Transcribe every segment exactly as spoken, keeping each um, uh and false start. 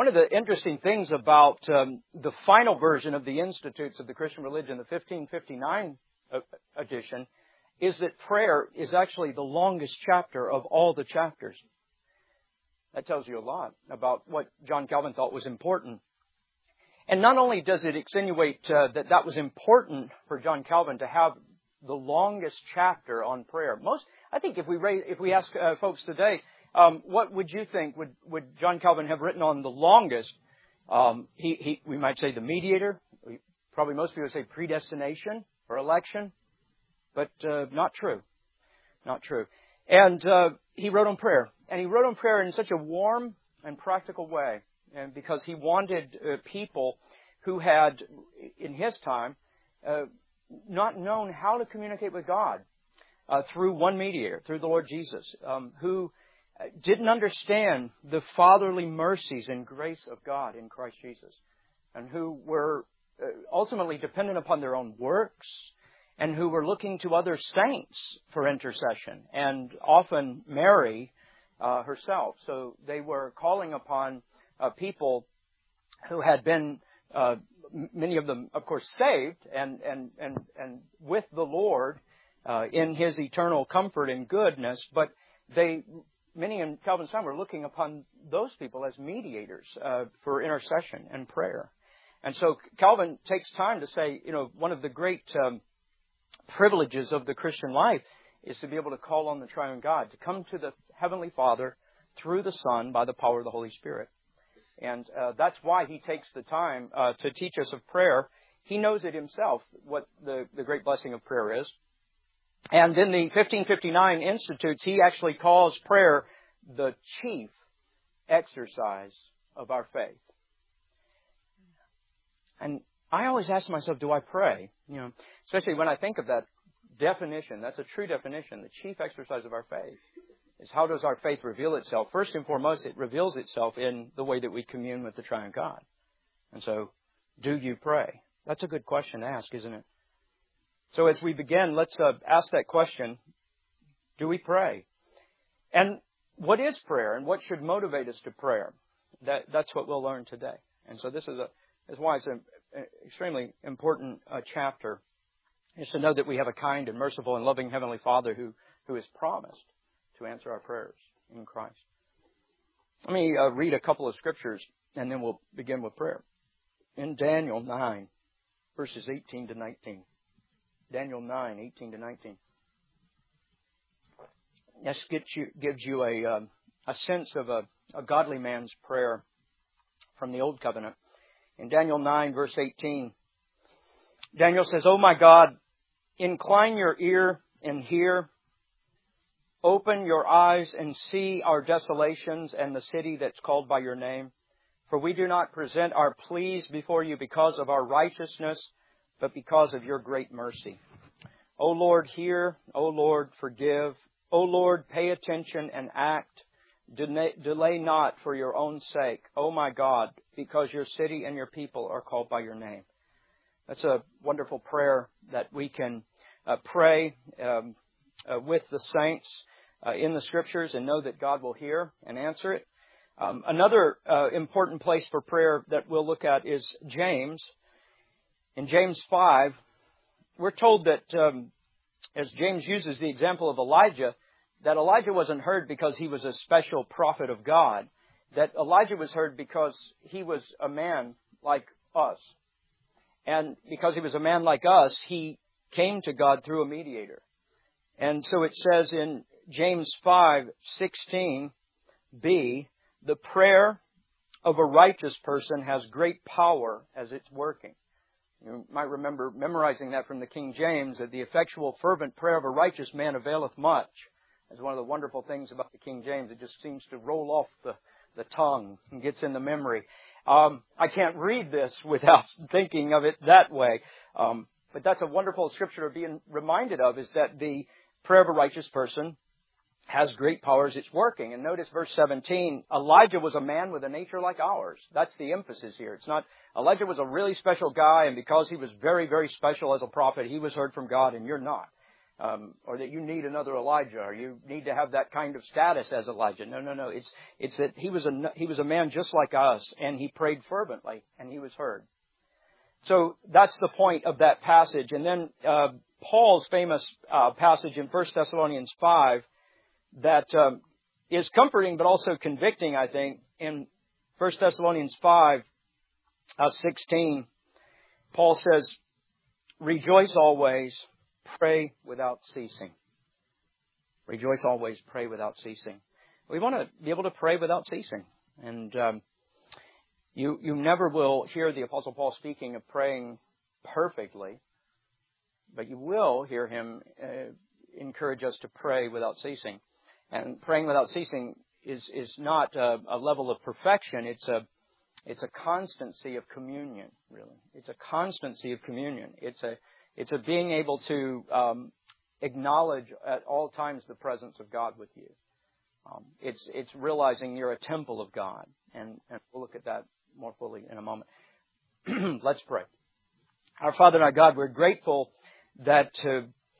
one of the interesting things about um, the final version of the Institutes of the Christian Religion, the fifteen fifty-nine edition, is that prayer is actually the longest chapter of all the chapters. That tells you a lot about what John Calvin thought was important. And not only does it insinuate uh, that that was important for John Calvin to have the longest chapter on prayer. Most, I think, if we raise, if we ask uh, folks today, um, what would you think would, would John Calvin have written on the longest? Um, he, he, we might say the mediator. We, probably most people would say predestination or election, but uh, not true, not true. And uh, he wrote on prayer, and he wrote on prayer in such a warm and practical way, and because he wanted uh, people who had, in his time, uh, not known how to communicate with God uh, through one mediator, through the Lord Jesus, um, who didn't understand the fatherly mercies and grace of God in Christ Jesus, and who were uh, ultimately dependent upon their own works, and who were looking to other saints for intercession, and often Mary uh, herself. So they were calling upon uh, people who had been uh, many of them, of course, saved and and and and with the Lord uh, in His eternal comfort and goodness, but they, many in Calvin's time, were looking upon those people as mediators uh, for intercession and prayer. And so Calvin takes time to say, you know, one of the great um, privileges of the Christian life is to be able to call on the triune God, to come to the Heavenly Father through the Son by the power of the Holy Spirit. And uh, that's why he takes the time uh, to teach us of prayer. He knows it himself, what the, the great blessing of prayer is. And in the fifteen fifty-nine Institutes, he actually calls prayer the chief exercise of our faith. And I always ask myself, do I pray? You know, especially when I think of that definition. That's a true definition, the chief exercise of our faith. Is how does our faith reveal itself? First and foremost, it reveals itself in the way that we commune with the triune God. And so, do you pray? That's a good question to ask, isn't it? So as we begin, let's uh, ask that question. Do we pray? And what is prayer? And what should motivate us to prayer? That, that's what we'll learn today. And so this is, a, is why it's an extremely important uh, chapter. Is to know that we have a kind and merciful and loving Heavenly Father who, who has promised to answer our prayers in Christ. Let me uh, read a couple of scriptures, and then we'll begin with prayer. In Daniel nine, verses eighteen to nineteen. Daniel nine, eighteen to nineteen. This gets you, gives you a, uh, a sense of a, a godly man's prayer from the Old Covenant. In Daniel nine, verse eighteen, Daniel says, "O my God, incline your ear and hear. Open your eyes and see our desolations and the city that's called by your name. For we do not present our pleas before you because of our righteousness, but because of your great mercy. O Lord, hear. O Lord, forgive. O Lord, pay attention and act. Delay not for your own sake, O my God, because your city and your people are called by your name." That's a wonderful prayer that we can uh, pray um, uh, with the saints uh, in the Scriptures and know that God will hear and answer it. Um, another uh, important place for prayer that we'll look at is James. In James five, we're told that, um, as James uses the example of Elijah, that Elijah wasn't heard because he was a special prophet of God. That Elijah was heard because he was a man like us. And because he was a man like us, he came to God through a mediator. And so it says in James five sixteen b, "The prayer of a righteous person has great power as it's working." You might remember memorizing that from the King James, that the effectual fervent prayer of a righteous man availeth much. That's one of the wonderful things about the King James. It just seems to roll off the, the tongue and gets in the memory. Um, I can't read this without thinking of it that way. Um, but that's a wonderful scripture to be reminded of, is that the prayer of a righteous person has great power as it's working. And notice verse seventeen, Elijah was a man with a nature like ours. That's the emphasis here. It's not, Elijah was a really special guy, and because he was very, very special as a prophet, he was heard from God, and you're not. um, or that you need another Elijah, or you need to have that kind of status as Elijah. No, no, no. It's it's that he was a he was a man just like us, and he prayed fervently, and he was heard. So that's the point of that passage. And then uh, Paul's famous uh, passage in First Thessalonians five that um, is comforting but also convicting, I think. In First Thessalonians five, uh, sixteen, Paul says, "Rejoice always, pray without ceasing." Rejoice always, pray without ceasing. We want to be able to pray without ceasing. And um, you you never will hear the Apostle Paul speaking of praying perfectly, but you will hear him uh, encourage us to pray without ceasing. And praying without ceasing is is not a, a level of perfection. It's a it's a constancy of communion. Really, it's a constancy of communion. It's a it's a being able to um, acknowledge at all times the presence of God with you. Um, it's it's realizing you're a temple of God, and, and we'll look at that more fully in a moment. Let's pray. Our Father and our God, we're grateful that uh,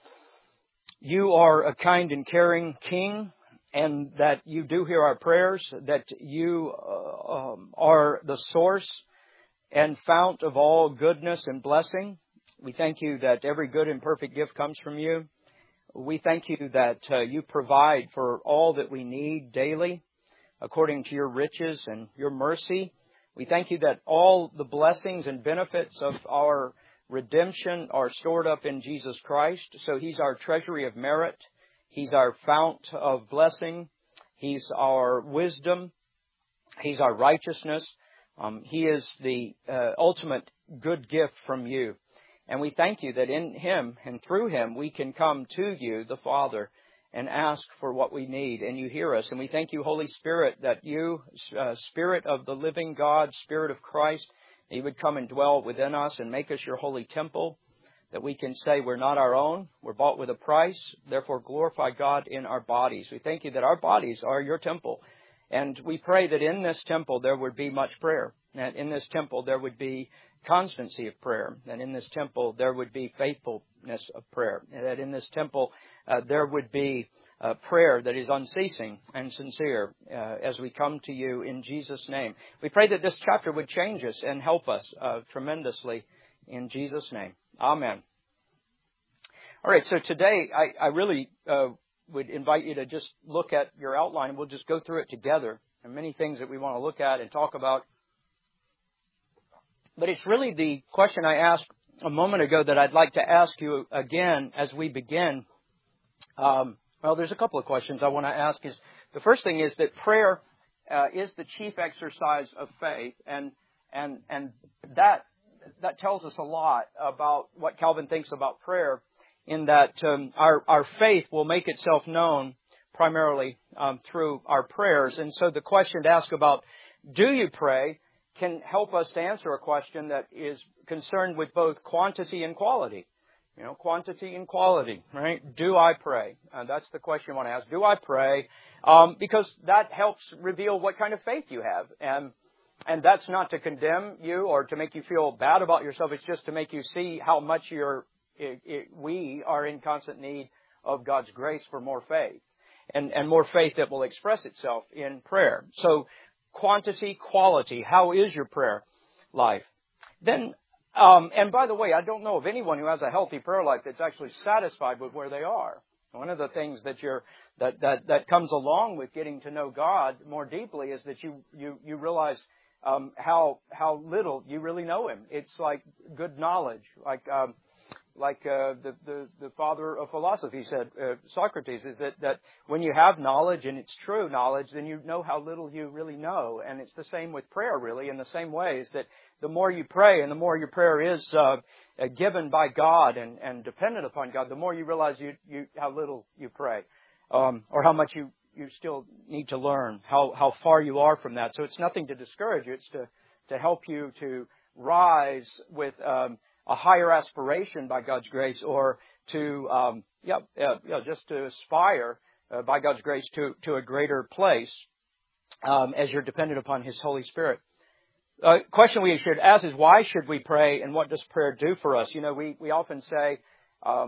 you are a kind and caring King, and that you do hear our prayers, that you uh, um, are the source and fount of all goodness and blessing. We thank you that every good and perfect gift comes from you. We thank you that uh, you provide for all that we need daily, according to your riches and your mercy. We thank you that all the blessings and benefits of our redemption are stored up in Jesus Christ. So He's our treasury of merit. He's our fount of blessing. He's our wisdom. He's our righteousness. Um, he is the uh, ultimate good gift from you. And we thank you that in Him and through Him we can come to you, the Father, and ask for what we need. And you hear us. And we thank you, Holy Spirit, that you, uh, Spirit of the living God, Spirit of Christ, that you would come and dwell within us and make us your holy temple, that we can say we're not our own, we're bought with a price, therefore glorify God in our bodies. We thank you that our bodies are your temple. And we pray that in this temple there would be much prayer, that in this temple there would be constancy of prayer, that in this temple there would be faithfulness of prayer, that in this temple uh, there would be uh, prayer that is unceasing and sincere uh, as we come to you in Jesus' name. We pray that this chapter would change us and help us uh, tremendously in Jesus' name. Amen. All right, so today I, I really uh, would invite you to just look at your outline. We'll just go through it together. There are many things that we want to look at and talk about. But it's really the question I asked a moment ago that I'd like to ask you again as we begin. Um, well, there's a couple of questions I want to ask. Is the first thing is that prayer uh, is the chief exercise of faith, and and and that that tells us a lot about what Calvin thinks about prayer, in that um, our our faith will make itself known primarily um, through our prayers. And so the question to ask about do you pray can help us to answer a question that is concerned with both quantity and quality. You know, quantity and quality, right? Do I pray? Uh, that's the question you want to ask. Do I pray? Um, because that helps reveal what kind of faith you have. And and that's not to condemn you or to make you feel bad about yourself. It's just to make you see how much you're, it, it, we are in constant need of God's grace for more faith. And, and more faith that will express itself in prayer. So, quantity, quality. How is your prayer life? Then, um, and by the way, I don't know of anyone who has a healthy prayer life that's actually satisfied with where they are. One of the things that you're that that that comes along with getting to know God more deeply is that you you you realize um, how how little you really know Him. It's like good knowledge, like. Um, Like uh, the, the the father of philosophy said, uh, Socrates, is that, that when you have knowledge and it's true knowledge, then you know how little you really know. And it's the same with prayer, really, in the same way, is that the more you pray and the more your prayer is uh, uh, given by God and, and dependent upon God, the more you realize you, you how little you pray, um, or how much you, you still need to learn, how, how far you are from that. So it's nothing to discourage you. It's to, to help you to rise with um, a higher aspiration by God's grace, or to, um, yeah, yeah, yeah, just to aspire uh, by God's grace to, to a greater place um, as you're dependent upon His Holy Spirit. Uh, question we should ask is, why should we pray, and what does prayer do for us? You know, we, we often say, um,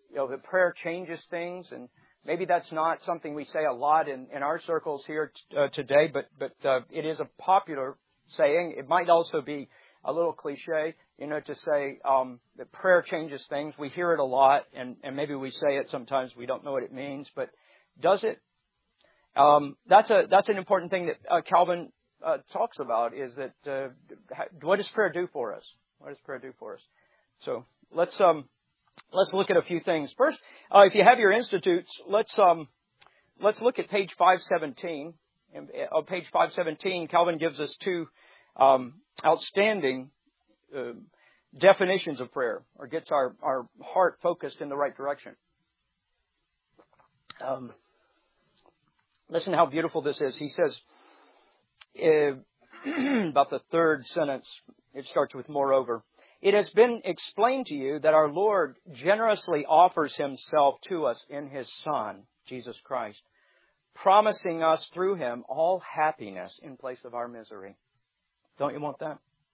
you know, that prayer changes things, and maybe that's not something we say a lot in, in our circles here t- uh, today, but but uh, it is a popular saying. It might also be a little cliche, you know, to say um, that prayer changes things. We hear it a lot, and, and maybe we say it sometimes. We don't know what it means, but does it? Um, that's a that's an important thing that uh, Calvin uh, talks about. Is that uh, what does prayer do for us? What does prayer do for us? So let's um let's look at a few things. First, uh, if you have your institutes, let's um let's look at page five seventeen. On page five seventeen, Calvin gives us two um, outstanding uh, definitions of prayer, or gets our, our heart focused in the right direction. Um, listen how beautiful this is. He says uh, about the third sentence, it starts with moreover. It has been explained to you that our Lord generously offers Himself to us in His Son, Jesus Christ, promising us through Him all happiness in place of our misery. Don't you want that?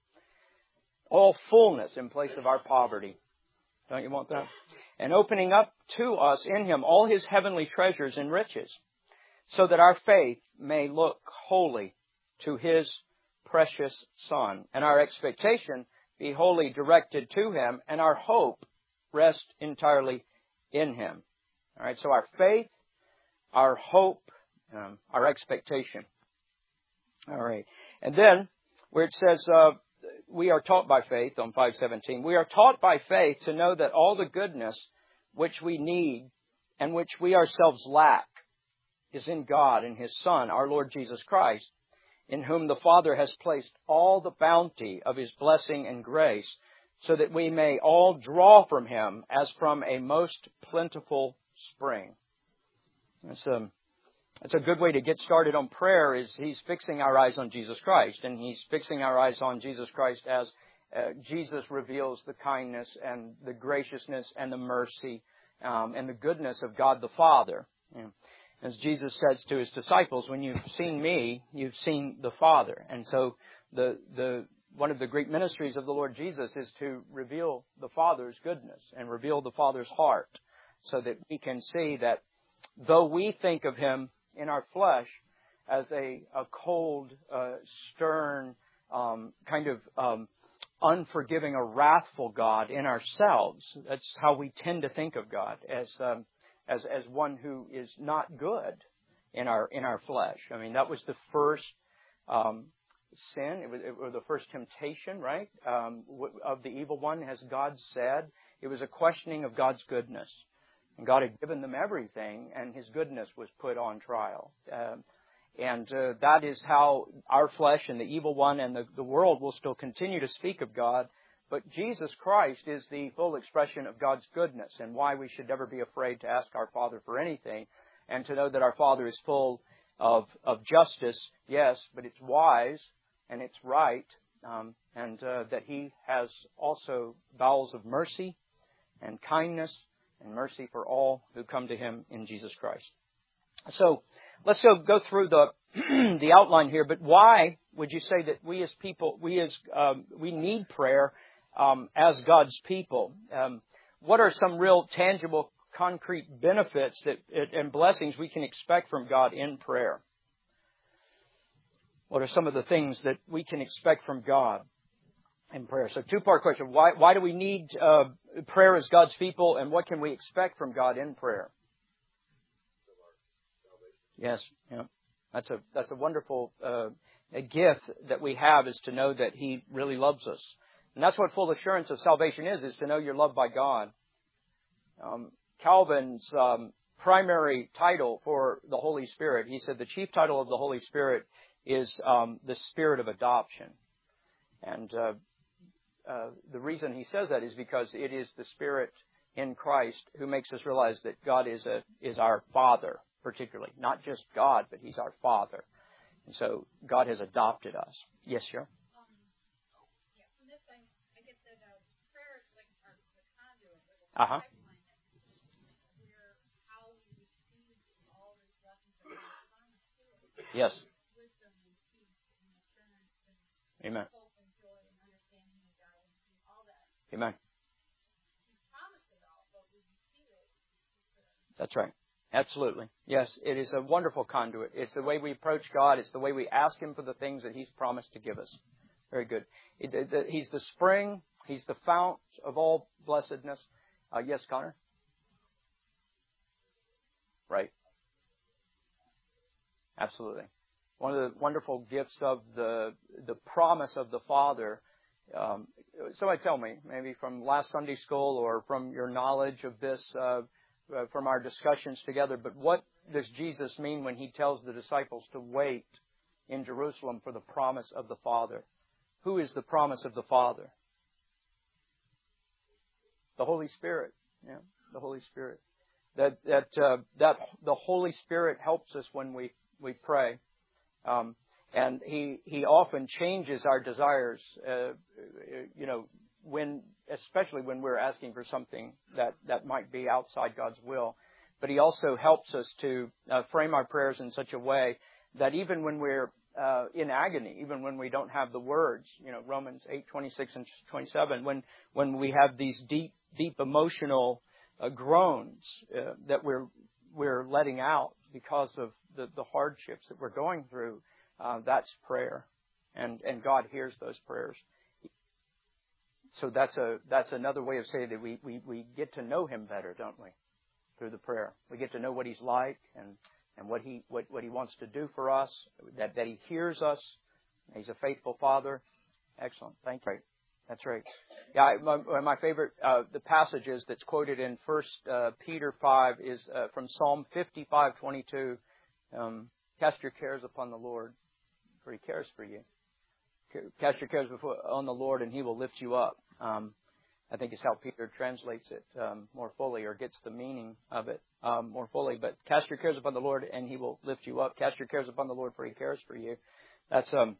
All fullness in place of our poverty. Don't you want that? And opening up to us in Him all His heavenly treasures and riches, so that our faith may look wholly to His precious Son, and our expectation be wholly directed to Him, and our hope rest entirely in Him. All right, so our faith, our hope, um, our expectation. All right, and then where it says uh, we are taught by faith on five seventeen, we are taught by faith to know that all the goodness which we need and which we ourselves lack is in God and His Son, our Lord Jesus Christ, in whom the Father has placed all the bounty of His blessing and grace, so that we may all draw from Him as from a most plentiful spring. That's a, that's a good way to get started on prayer, is He's fixing our eyes on Jesus Christ. And He's fixing our eyes on Jesus Christ as uh, Jesus reveals the kindness and the graciousness and the mercy um, and the goodness of God the Father. Yeah. As Jesus says to His disciples, when you've seen me, you've seen the Father. And so the the one of the great ministries of the Lord Jesus is to reveal the Father's goodness and reveal the Father's heart, so that we can see that though we think of Him in our flesh as a, a cold, uh, stern, um, kind of um, unforgiving or wrathful God in ourselves, that's how we tend to think of God, as um, As as one who is not good in our in our flesh. I mean, that was the first um, sin. It was, it was the first temptation, right, um, of the evil one, as God said. It was a questioning of God's goodness, and God had given them everything, and His goodness was put on trial. Um, and uh, that is how our flesh and the evil one and the, the world will still continue to speak of God. But Jesus Christ is the full expression of God's goodness, and why we should never be afraid to ask our Father for anything, and to know that our Father is full of of justice, yes, but it's wise and it's right, um, and uh, that He has also bowels of mercy and kindness and mercy for all who come to Him in Jesus Christ. So let's go go through the the outline here. But why would you say that we as people, we as um, we need prayer? Um, as God's people, um, what are some real tangible, concrete benefits that and blessings we can expect from God in prayer? What are some of the things that we can expect from God in prayer? So, two-part question: Why why do we need uh, prayer as God's people, and what can we expect from God in prayer? Yes, yeah, that's a that's a wonderful uh, a gift that we have, is to know that He really loves us. And that's what full assurance of salvation is, is to know you're loved by God. Um, Calvin's um, primary title for the Holy Spirit, he said the chief title of the Holy Spirit is um, the Spirit of adoption. And uh, uh, the reason he says that is because it is the Spirit in Christ who makes us realize that God is a is our Father, particularly. Not just God, but He's our Father. And so God has adopted us. Yes, sure. Uh-huh. Yes. Amen. Amen. That's right. Absolutely. Yes, it is a wonderful conduit. It's the way we approach God. It's the way we ask Him for the things that He's promised to give us. Very good. It, it, the, he's the spring. He's the fount of all blessedness. Uh, yes, Connor? Right. Absolutely. One of the wonderful gifts of the the promise of the Father. Um, somebody tell me, maybe from last Sunday school or from your knowledge of this, uh, uh, from our discussions together, but what does Jesus mean when He tells the disciples to wait in Jerusalem for the promise of the Father? Who is the promise of the Father? The Holy Spirit. Yeah, the Holy Spirit. That that uh, that the Holy Spirit helps us when we we pray. Um, and he, he often changes our desires, uh, you know, when, especially when we're asking for something that, that might be outside God's will. But He also helps us to uh, frame our prayers in such a way that even when we're uh, in agony, even when we don't have the words, you know, Romans eight, twenty-six and twenty-seven, when, when we have these deep, deep emotional uh, groans uh, that we're, we're letting out because of the, the hardships that we're going through, Uh, that's prayer, and and God hears those prayers. So that's a that's another way of saying that we, we, we get to know Him better, don't we? Through the prayer, we get to know what He's like and, and what he what, what He wants to do for us. That that He hears us. He's a faithful Father. Excellent. Thank you. That's right. Yeah, my, my favorite uh, the passages that's quoted in First uh, Peter five is uh, from Psalm fifty-five twenty-two. Um, Cast your cares upon the Lord, for He cares for you. Cast your cares before, on the Lord, and He will lift you up. Um, I think it's how Peter translates it um, more fully, or gets the meaning of it um, more fully. But cast your cares upon the Lord, and He will lift you up. Cast your cares upon the Lord, for He cares for you. That's um,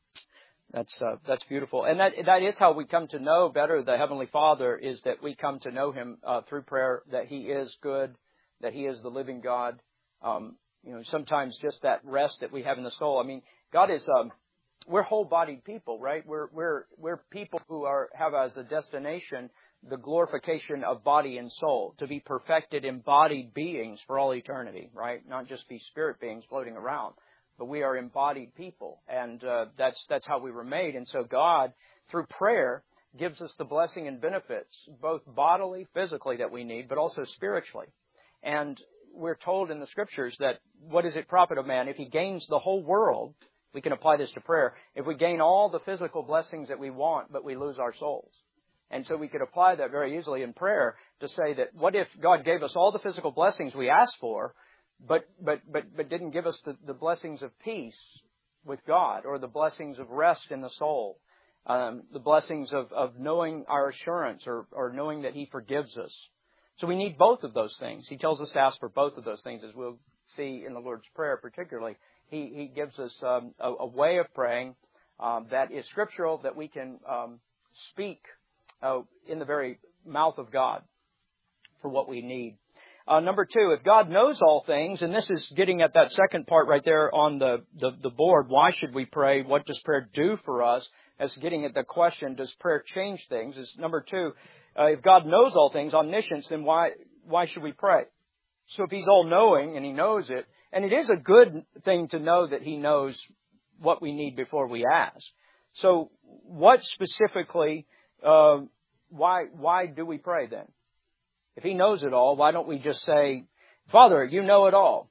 that's uh, that's beautiful, and that that is how we come to know better the Heavenly Father. Is that we come to know Him uh, through prayer. That He is good. That He is the living God. Um, You know, sometimes just that rest that we have in the soul. I mean, God is, um, we're whole-bodied people, right? We're, we're, we're people who are, have as a destination the glorification of body and soul, to be perfected embodied beings for all eternity, right? Not just be spirit beings floating around, but we are embodied people. And, uh, that's, that's how we were made. And so God, through prayer, gives us the blessing and benefits, both bodily, physically that we need, but also spiritually. And we're told in the Scriptures that what does it profit a man if he gains the whole world? We can apply this to prayer. If we gain all the physical blessings that we want, but we lose our souls. And so we could apply that very easily in prayer to say that what if God gave us all the physical blessings we asked for, but but but, but didn't give us the, the blessings of peace with God, or the blessings of rest in the soul, um, the blessings of, of knowing our assurance, or, or knowing that He forgives us. So we need both of those things. He tells us to ask for both of those things, as we'll see in the Lord's Prayer particularly. He, he gives us um, a, a way of praying um, that is scriptural, that we can um, speak uh, in the very mouth of God for what we need. Uh, number two, if God knows all things, and this is getting at that second part right there on the, the, the board, why should we pray? What does prayer do for us? As getting at the question, does prayer change things? Is number two, Uh, if God knows all things, omniscience, then why why should we pray? So if He's all-knowing and He knows it, and it is a good thing to know that He knows what we need before we ask. So what specifically, uh, why why do we pray then? If He knows it all, why don't we just say, Father, You know it all?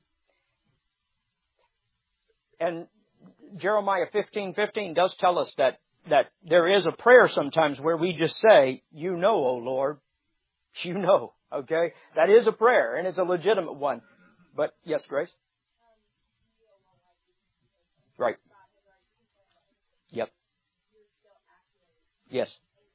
And Jeremiah fifteen fifteen does tell us that that there is a prayer sometimes where we just say, You know, O Lord, You know, okay? That is a prayer, and it's a legitimate one. But, yes, Grace? Right. Yep. Yes.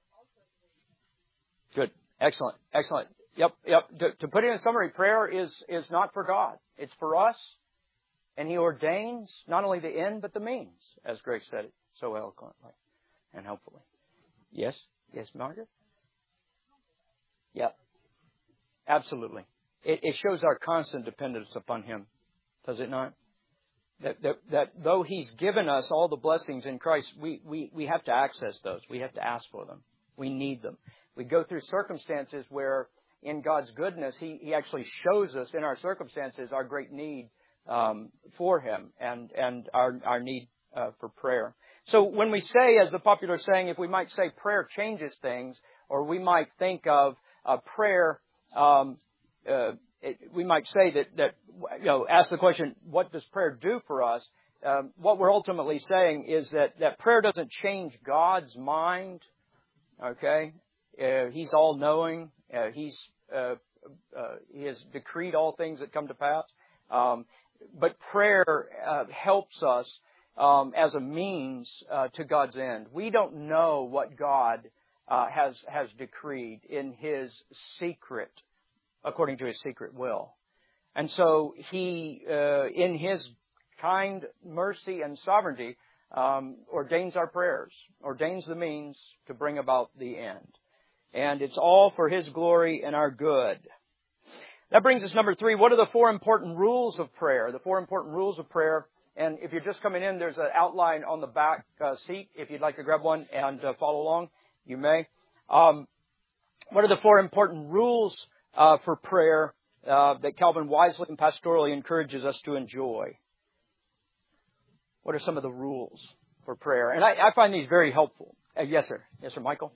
Good. Excellent. Excellent. Yep. Yep. To, to put it in summary, prayer is, is not for God. It's for us, and He ordains not only the end, but the means, as Grace said it so eloquently. And hopefully. Yes? Yes, Margaret? Yeah. Absolutely. It, it shows our constant dependence upon Him. Does it not? That, that, that though He's given us all the blessings in Christ, we, we, we have to access those. We have to ask for them. We need them. We go through circumstances where in God's goodness, He, He actually shows us in our circumstances our great need um, for Him and, and our, our need uh, for prayer. So when we say, as the popular saying, if we might say prayer changes things, or we might think of uh, prayer, um, uh, it, we might say that, that, you know, ask the question, what does prayer do for us? Um, what we're ultimately saying is that, that prayer doesn't change God's mind. Okay? Uh, he's all-knowing. Uh, he's uh, uh, He has decreed all things that come to pass. Um, but prayer uh, helps us um, as a means uh, to God's end. We don't know what God uh, has has decreed in His secret, according to His secret will. And so He, uh, in His kind mercy and sovereignty, um, ordains our prayers, ordains the means to bring about the end. And it's all for His glory and our good. That brings us number three. What are the four important rules of prayer? The four important rules of prayer. And if you're just coming in, there's an outline on the back uh, seat. If you'd like to grab one and uh, follow along, you may. Um, what are the four important rules uh, for prayer uh, that Calvin wisely and pastorally encourages us to enjoy? What are some of the rules for prayer? And I, I find these very helpful. Uh, yes, sir. Yes, sir, Michael.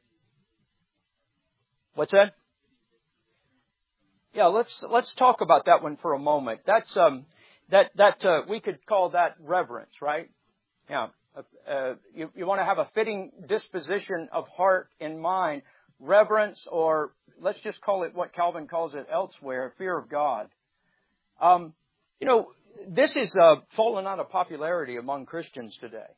What's that? Yeah, let's let's talk about that one for a moment. That's um that that uh, we could call that reverence, right? Yeah. Uh, you you want to have a fitting disposition of heart and mind, reverence, or let's just call it what Calvin calls it elsewhere, fear of God. Um, you know, this is uh, fallen out of popularity among Christians today.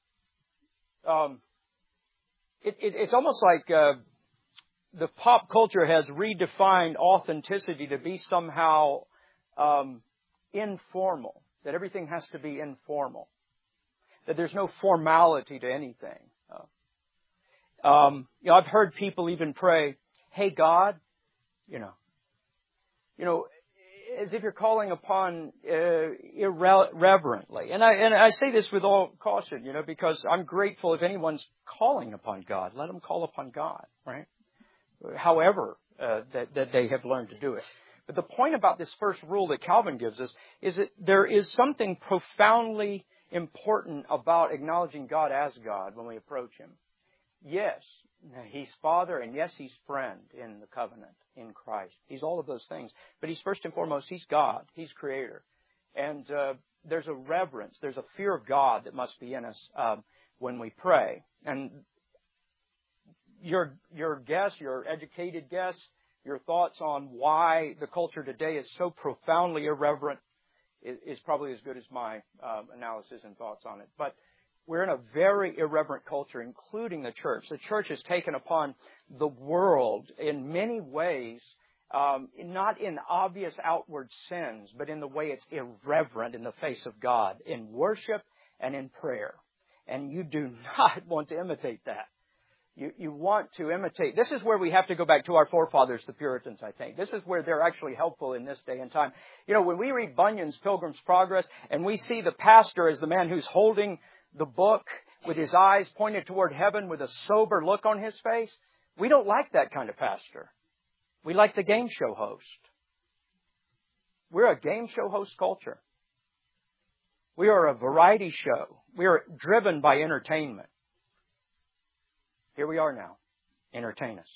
Um, it, it, it's almost like uh, the pop culture has redefined authenticity to be somehow um, informal, that everything has to be informal, that there's no formality to anything. Uh, um, you know, I've heard people even pray, "Hey God," you know, you know, as if you're calling upon uh, irreverently. And I and I say this with all caution, you know, because I'm grateful if anyone's calling upon God. Let them call upon God, right? However uh, that, that they have learned to do it. But the point about this first rule that Calvin gives us is that there is something profoundly important about acknowledging God as God when we approach Him. Yes, He's Father, and yes, He's friend in the covenant in Christ. He's all of those things. But He's first and foremost, He's God. He's Creator. And uh, there's a reverence, there's a fear of God that must be in us um, when we pray. And Your your guess, your educated guess, your thoughts on why the culture today is so profoundly irreverent is, is probably as good as my um, analysis and thoughts on it. But we're in a very irreverent culture, including the church. The church has taken upon the world in many ways, um, not in obvious outward sins, but in the way it's irreverent in the face of God, in worship and in prayer. And you do not want to imitate that. You, you want to imitate. This is where we have to go back to our forefathers, the Puritans, I think. This is where they're actually helpful in this day and time. You know, when we read Bunyan's Pilgrim's Progress and we see the pastor as the man who's holding the book with his eyes pointed toward heaven with a sober look on his face, we don't like that kind of pastor. We like the game show host. We're a game show host culture. We are a variety show. We are driven by entertainment. Here we are now. Entertain us.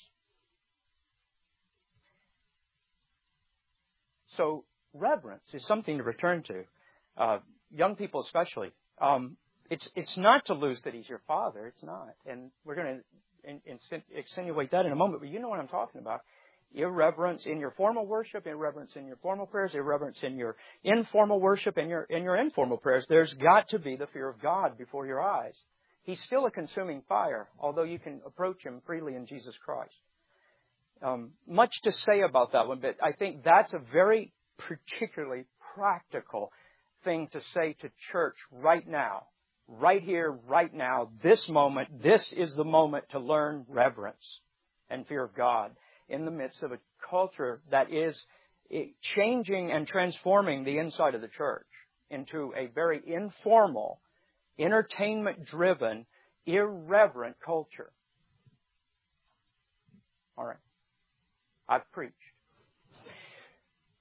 So reverence is something to return to. Uh, young people especially. Um, it's it's not to lose that He's your Father. It's not. And we're going to in, in, insinuate that in a moment. But you know what I'm talking about. Irreverence in your formal worship, irreverence in your formal prayers, irreverence in your informal worship and your in your informal prayers. There's got to be the fear of God before your eyes. He's still a consuming fire, although you can approach Him freely in Jesus Christ. Um, much to say about that one, but I think that's a very particularly practical thing to say to church right now. Right here, right now, this moment, this is the moment to learn reverence and fear of God in the midst of a culture that is changing and transforming the inside of the church into a very informal, entertainment-driven, irreverent culture. All right. I've preached.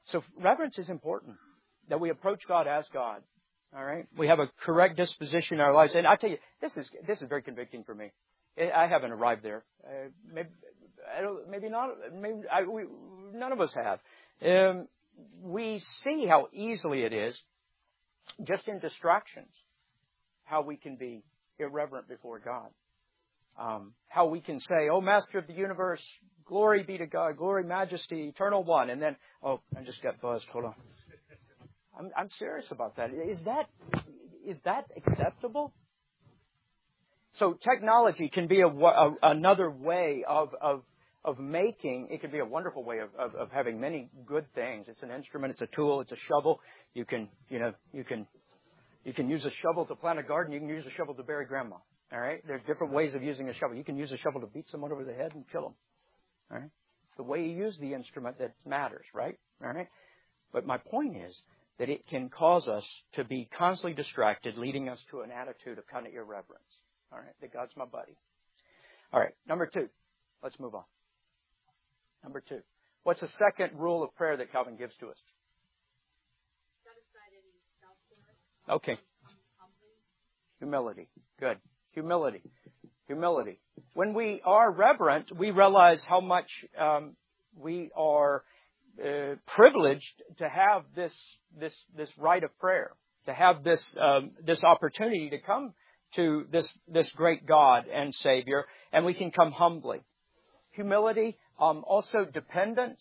So reverence is important, that we approach God as God. All right? We have a correct disposition in our lives. And I tell you, this is this is very convicting for me. I haven't arrived there. Uh, maybe, I don't, maybe not. Maybe I, we, none of us have. Um, we see how easily it is, just in distractions, how we can be irreverent before God. Um, how we can say, "Oh, Master of the universe, glory be to God, glory, majesty, eternal one," and then, "Oh, I just got buzzed. Hold on." I'm, I'm serious about that. Is that is that acceptable? So technology can be a, a, another way of, of of making. It can be a wonderful way of, of, of having many good things. It's an instrument. It's a tool. It's a shovel. You can you know you can you can use a shovel to plant a garden. You can use a shovel to bury grandma. All right. There's different ways of using a shovel. You can use a shovel to beat someone over the head and kill them. All right. It's the way you use the instrument that matters. Right. All right. But my point is that it can cause us to be constantly distracted, leading us to an attitude of kind of irreverence. All right, that God's my buddy. All right, number two. Let's move on. Number two. What's the second rule of prayer that Calvin gives to us? Okay. Humility. Good. Humility. Humility. When we are reverent, we realize how much um, we are uh, privileged to have this this this right of prayer, to have this um, this opportunity to come to this, this great God and Savior, and we can come humbly. Humility, um, also dependence.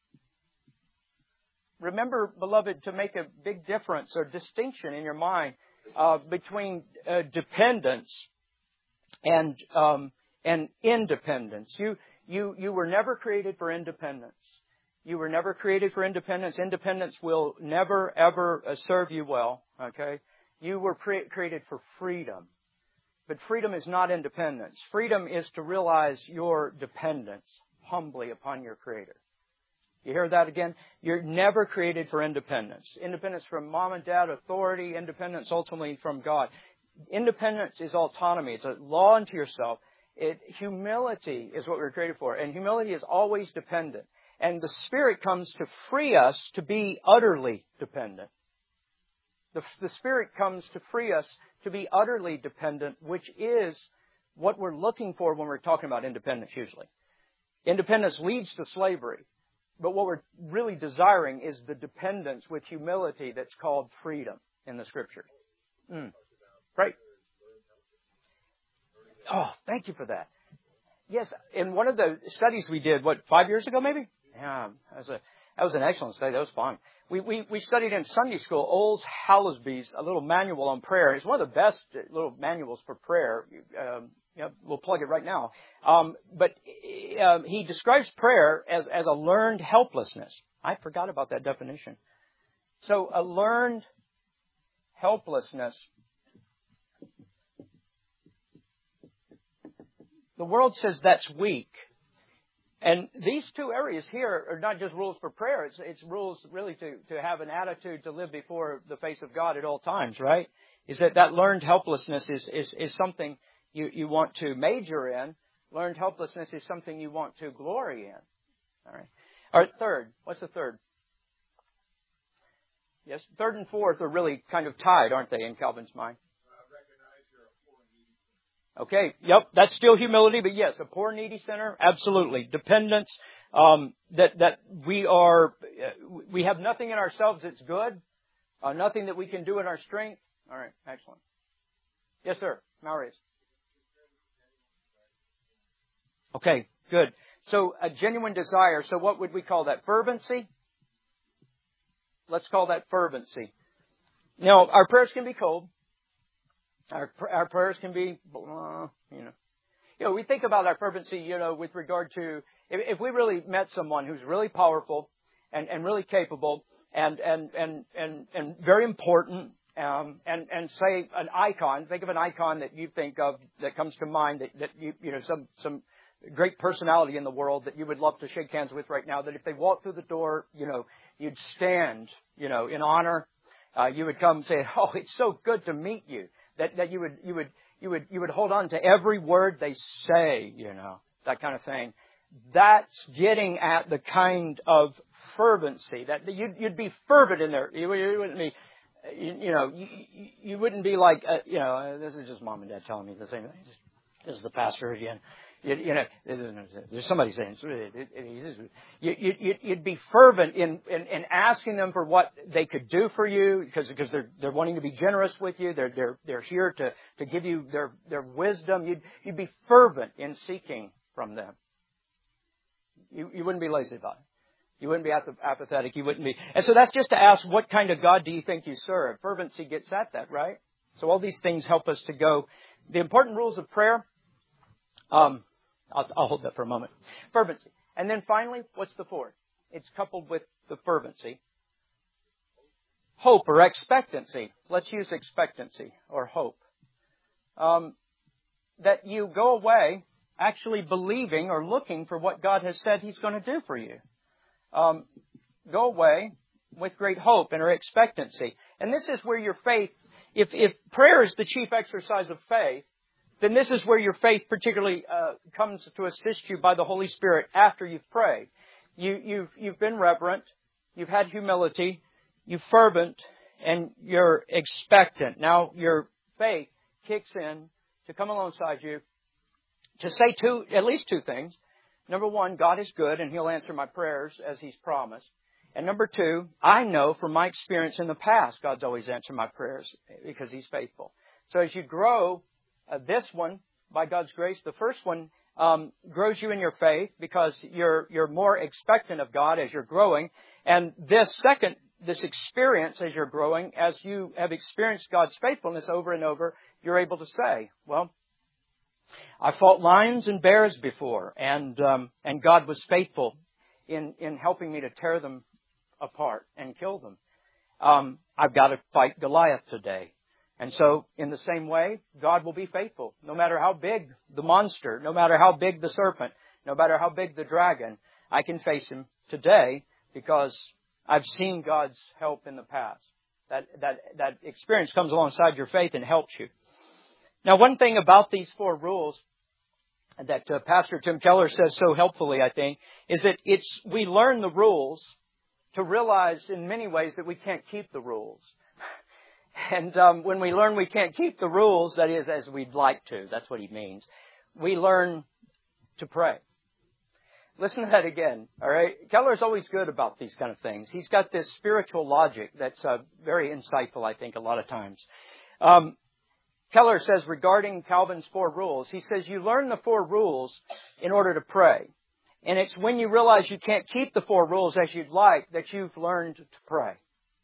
Remember, beloved, to make a big difference or distinction in your mind uh, between uh, dependence and um, and independence. You you you were never created for independence. You were never created for independence. Independence will never ever uh, serve you well. Okay. You were pre- created for freedom. But freedom is not independence. Freedom is to realize your dependence humbly upon your Creator. You hear that again? You're never created for independence. Independence from mom and dad, authority, independence ultimately from God. Independence is autonomy. It's a law unto yourself. It, humility is what we're created for. And humility is always dependent. And the Spirit comes to free us to be utterly dependent. The, the Spirit comes to free us to be utterly dependent, which is what we're looking for when we're talking about independence usually. Independence leads to slavery. But what we're really desiring is the dependence with humility that's called freedom in the Scripture. Mm. Right? Oh, thank you for that. Yes, in one of the studies we did, what, five years ago maybe? Yeah, that was, a, that was an excellent study. That was fun. We, we, we studied in Sunday school Olds Hallesby's a little manual on prayer. It's one of the best little manuals for prayer. Um, you know, we'll plug it right now. Um, but um, he describes prayer as, as a learned helplessness. I forgot about that definition. So a learned helplessness. The world says that's weak. And these two areas here are not just rules for prayer. It's, it's rules really to, to have an attitude to live before the face of God at all times, right? Is that that learned helplessness is, is, is something you, you want to major in. Learned helplessness is something you want to glory in. All right. All right, third. What's the third? Yes, third and fourth are really kind of tied, aren't they, in Calvin's mind? Okay, yep, that's still humility, but yes, a poor, needy sinner, absolutely. Dependence, um, that, that we are, we have nothing in ourselves that's good, uh, nothing that we can do in our strength. All right, excellent. Yes, sir, Maurice. Okay, good. So a genuine desire, so what would we call that? Fervency? Let's call that fervency. Now, our prayers can be cold. Our, our prayers can be, uh, you know, you know, we think about our fervency, you know, with regard to, if, if we really met someone who's really powerful and, and really capable and, and, and, and, and very important, um, and, and say an icon, think of an icon that you think of that comes to mind that, that you, you know, some, some great personality in the world that you would love to shake hands with right now, that if they walked through the door, you know, you'd stand, you know, in honor, uh, you would come and say, oh, it's so good to meet you. That, that you would, you would, you would, you would hold on to every word they say, you know, that kind of thing. That's getting at the kind of fervency. That you'd, you'd be fervent in there. You, you wouldn't be, you, you know, you, you wouldn't be like, uh, you know, uh, this is just mom and dad telling me the same thing. This is the pastor again. You, you know, this is, there's somebody saying, you, you, you'd be fervent in, in, in asking them for what they could do for you, because because they're they're wanting to be generous with you. They're they're they're here to, to give you their their wisdom. You'd you'd be fervent in seeking from them. You you wouldn't be lazy about it. You wouldn't be apathetic. You wouldn't be. And so that's just to ask, what kind of God do you think you serve? Fervency gets at that, right? So all these things help us to go. The important rules of prayer. Um, I'll, I'll hold that for a moment. Fervency. And then finally, what's the fourth? It's coupled with the fervency. Hope or expectancy. Let's use expectancy or hope. Um, that you go away actually believing or looking for what God has said He's going to do for you. Um, go away with great hope and or expectancy. And this is where your faith, if, if prayer is the chief exercise of faith, then this is where your faith particularly uh, comes to assist you by the Holy Spirit after you've prayed. You, you've, you've been reverent, you've had humility, you're fervent, and you're expectant. Now your faith kicks in to come alongside you to say two, at least two things. Number one, God is good and He'll answer my prayers as He's promised. And number two, I know from my experience in the past, God's always answered my prayers because He's faithful. So as you grow, Uh, this one, by God's grace, the first one um, grows you in your faith because you're you're more expectant of God as you're growing. And this second, this experience as you're growing, as you have experienced God's faithfulness over and over, you're able to say, well, I fought lions and bears before, and um, and God was faithful in, in helping me to tear them apart and kill them. Um, I've got to fight Goliath today. And so, in the same way, God will be faithful. No matter how big the monster, no matter how big the serpent, no matter how big the dragon, I can face him today because I've seen God's help in the past. That, that, that experience comes alongside your faith and helps you. Now, one thing about these four rules that uh, Pastor Tim Keller says so helpfully, I think, is that it's, we learn the rules to realize in many ways that we can't keep the rules. And um, when we learn we can't keep the rules, that is, as we'd like to, that's what he means, we learn to pray. Listen to that again, all right? Keller's always good about these kind of things. He's got this spiritual logic that's uh, very insightful, I think, a lot of times. Um, Keller says regarding Calvin's four rules, he says you learn the four rules in order to pray. And it's when you realize you can't keep the four rules as you'd like that you've learned to pray.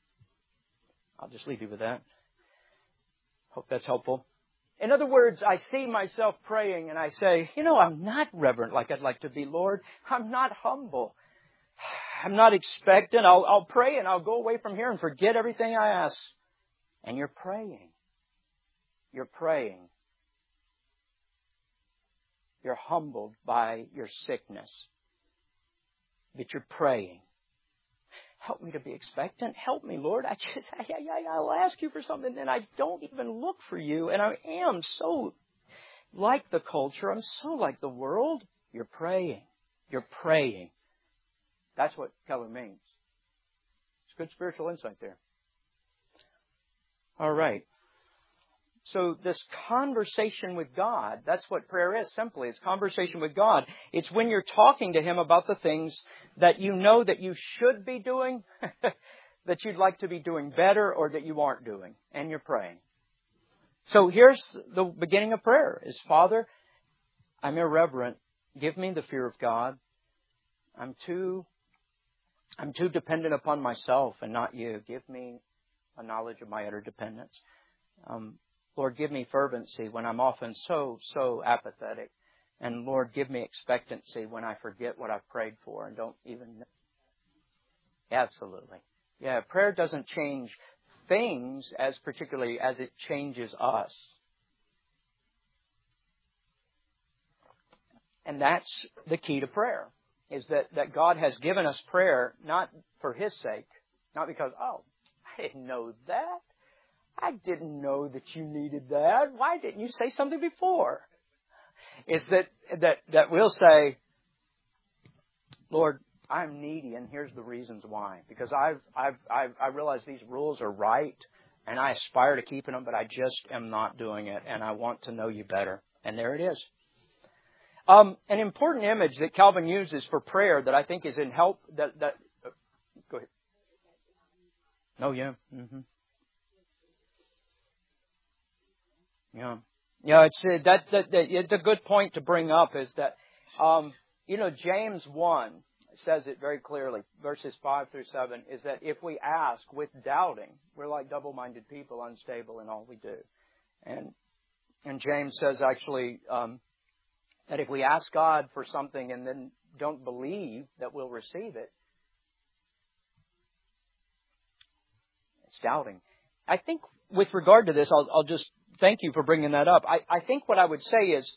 I'll just leave you with that. Hope that's helpful. In other words, I see myself praying and I say, you know, I'm not reverent like I'd like to be, Lord. I'm not humble. I'm not expectant. I'll, I'll pray and I'll go away from here and forget everything I ask. And you're praying. You're praying. You're humbled by your sickness. But you're praying. Help me to be expectant. Help me, Lord. I just, I, I, I'll ask you for something and I don't even look for you. And I am so like the culture. I'm so like the world. You're praying. You're praying. That's what Keller means. It's good spiritual insight there. All right. So this conversation with God, that's what prayer is simply. It's conversation with God. It's when you're talking to Him about the things that you know that you should be doing, that you'd like to be doing better, or that you aren't doing, and you're praying. So here's the beginning of prayer is, Father, I'm irreverent. Give me the fear of God. I'm too, I'm too dependent upon myself and not you. Give me a knowledge of my utter dependence. Um, Lord, give me fervency when I'm often so, so apathetic. And Lord, give me expectancy when I forget what I've prayed for and don't even know. Absolutely. Yeah, prayer doesn't change things as particularly as it changes us. And that's the key to prayer, is that, that God has given us prayer not for His sake, not because, oh, I didn't know that. I didn't know that you needed that. Why didn't you say something before? Is that, that, that we'll say, Lord, I'm needy, and here's the reasons why. Because I've, I've, I've, I realize these rules are right, and I aspire to keeping them, but I just am not doing it, and I want to know you better. And there it is. Um, an important image that Calvin uses for prayer that I think is in help. That, that uh, go ahead. Oh yeah. Mm-hmm. Yeah. Yeah. It's uh, that, that. That it's a good point to bring up. Is that um, you know James one says it very clearly, verses five through seven, is that if we ask with doubting, we're like double-minded people, unstable in all we do. And and James says actually um, that if we ask God for something and then don't believe that we'll receive it, it's doubting. I think with regard to this, I'll, I'll just thank you for bringing that up. I, I think what I would say is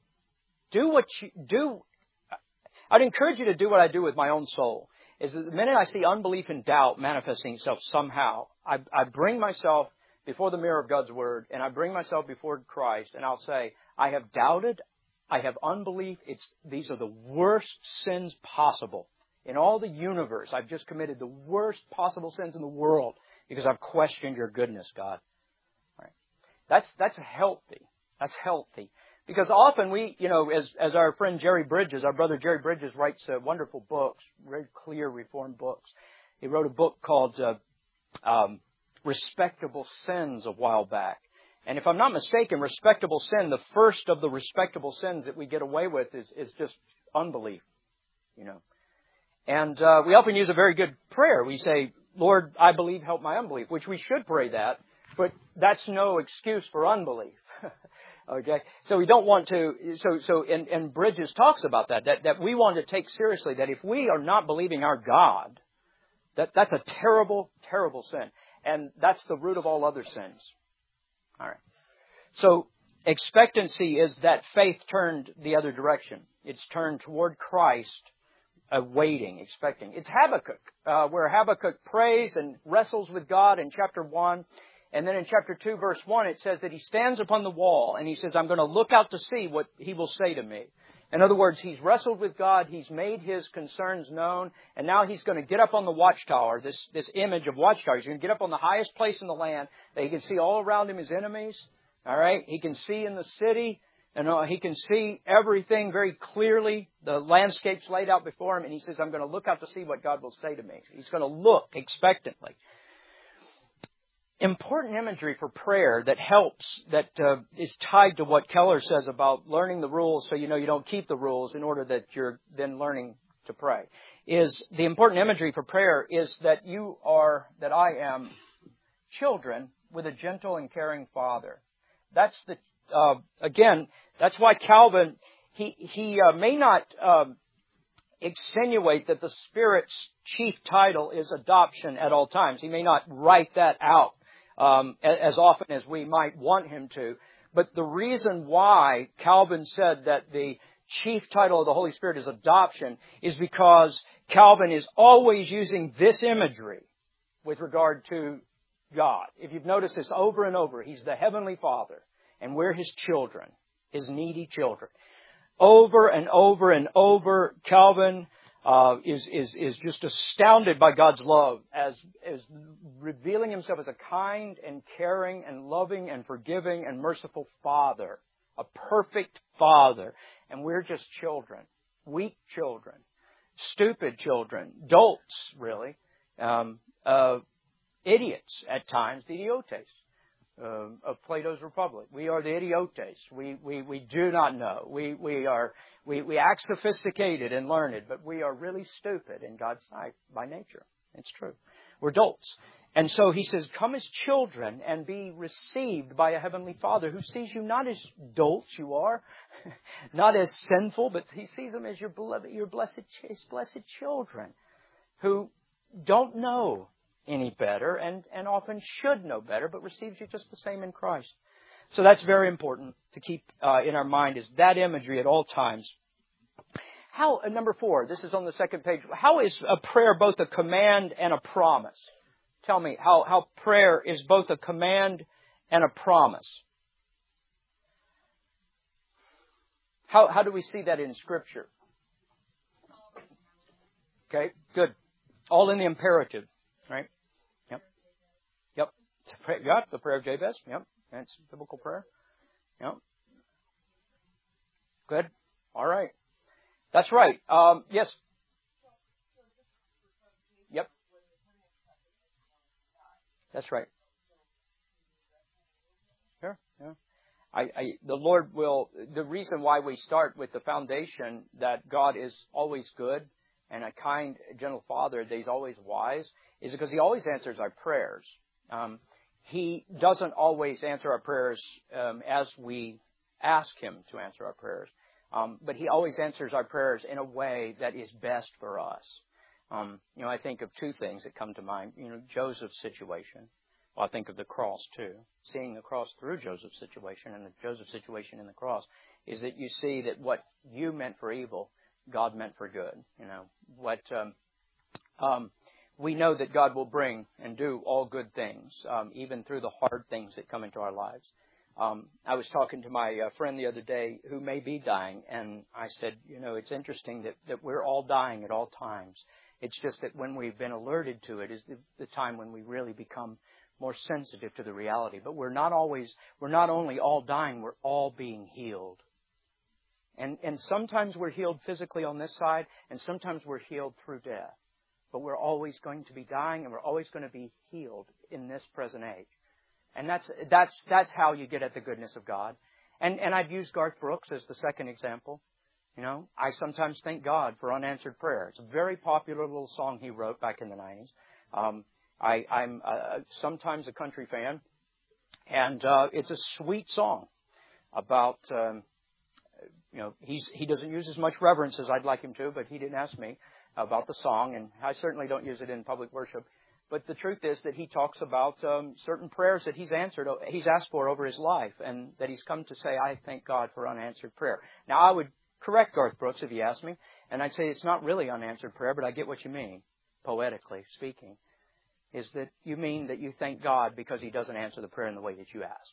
do what you do. I'd encourage you to do what I do with my own soul, is that the minute I see unbelief and doubt manifesting itself somehow, I, I bring myself before the mirror of God's Word, and I bring myself before Christ, and I'll say, I have doubted, I have unbelief. It's these are the worst sins possible. In all the universe, I've just committed the worst possible sins in the world because I've questioned your goodness, God. All right. That's, that's healthy. That's healthy. Because often we, you know, as as our friend Jerry Bridges, our brother Jerry Bridges writes uh, wonderful books, very clear Reformed books. He wrote a book called uh, um, Respectable Sins a while back. And if I'm not mistaken, respectable sin, the first of the respectable sins that we get away with is, is just unbelief, you know. And uh, we often use a very good prayer. We say, Lord, I believe, help my unbelief, which we should pray that, but that's no excuse for unbelief. Okay, so we don't want to, so, so, and, and Bridges talks about that, that, that we want to take seriously that if we are not believing our God, that, that's a terrible, terrible sin. And that's the root of all other sins. All right. So, expectancy is that faith turned the other direction. It's turned toward Christ, uh, waiting, expecting. It's Habakkuk, uh, where Habakkuk prays and wrestles with God in chapter one. And then in chapter two, verse one, it says that he stands upon the wall and he says, I'm going to look out to see what he will say to me. In other words, he's wrestled with God, he's made his concerns known, and now he's going to get up on the watchtower, this, this image of watchtower. He's going to get up on the highest place in the land that he can see all around him his enemies. All right? He can see in the city, and uh, he can see everything very clearly. The landscape's laid out before him, and he says, I'm going to look out to see what God will say to me. He's going to look expectantly. Important imagery for prayer that helps, that uh, is tied to what Keller says about learning the rules so you know you don't keep the rules in order that you're then learning to pray, is the important imagery for prayer is that you are, that I am children with a gentle and caring Father. That's the, uh, again, that's why Calvin, he, he uh, may not um, extenuate that the Spirit's chief title is adoption at all times. He may not write that out Um, as often as we might want him to. But the reason why Calvin said that the chief title of the Holy Spirit is adoption is because Calvin is always using this imagery with regard to God. If you've noticed this over and over, He's the Heavenly Father, and we're His children, His needy children. Over and over and over, Calvin Uh, is, is, is just astounded by God's love as, as revealing Himself as a kind and caring and loving and forgiving and merciful Father. A perfect Father. And we're just children. Weak children. Stupid children. Dolts, really. Um, uh, idiots at times. The idiotes uh, of Plato's Republic. We are the idiotes. We, we, we do not know. We, we are... We, we act sophisticated and learned, but we are really stupid in God's sight by nature. It's true. We're dolts. And so he says, come as children and be received by a heavenly Father who sees you not as dolts you are, not as sinful, but He sees them as your beloved, your blessed, His blessed children who don't know any better and, and often should know better, but receives you just the same in Christ. So that's very important to keep uh, in our mind, is that imagery at all times. How, uh, number four, this is on the second page. How is a prayer both a command and a promise? Tell me how, how prayer is both a command and a promise. How, how do we see that in Scripture? Okay, good. All in the imperative, right? Yep. Yep. Yep, the prayer of Jabez. Yep. That's biblical prayer. Yep. Good. All right. That's right. Um, yes. Yep. That's right. Sure. Yeah. I, I, the Lord will, the reason why we start with the foundation that God is always good and a kind, gentle Father, that He's always wise, is because He always answers our prayers. Um, he doesn't always answer our prayers um, as we ask Him to answer our prayers. Um, but He always answers our prayers in a way that is best for us. Um, you know, I think of two things that come to mind. You know, Joseph's situation. Well, I think of the cross too. Seeing the cross through Joseph's situation and the Joseph's situation in the cross is that you see that what you meant for evil, God meant for good. You know, what um, um, we know that God will bring and do all good things, um, even through the hard things that come into our lives. Um, I was talking to my uh, friend the other day who may be dying, and I said, you know, it's interesting that, that we're all dying at all times. It's just that when we've been alerted to it is the, the time when we really become more sensitive to the reality. But we're not always, we're not only all dying, we're all being healed. And, and sometimes we're healed physically on this side, and sometimes we're healed through death. But we're always going to be dying, and we're always going to be healed in this present age. And that's, that's, that's how you get at the goodness of God. And, and I'd use Garth Brooks as the second example. You know, I sometimes thank God for unanswered prayer. It's a very popular little song he wrote back in the nineties. Um, I, I'm uh, sometimes a country fan, and uh, it's a sweet song about, um, you know, he's, he doesn't use as much reverence as I'd like him to, but he didn't ask me about the song, and I certainly don't use it in public worship. But the truth is that he talks about um, certain prayers that he's answered, he's asked for over his life, and that he's come to say, I thank God for unanswered prayer. Now, I would correct Garth Brooks if he asked me, and I'd say it's not really unanswered prayer, but I get what you mean, poetically speaking, is that you mean that you thank God because He doesn't answer the prayer in the way that you ask.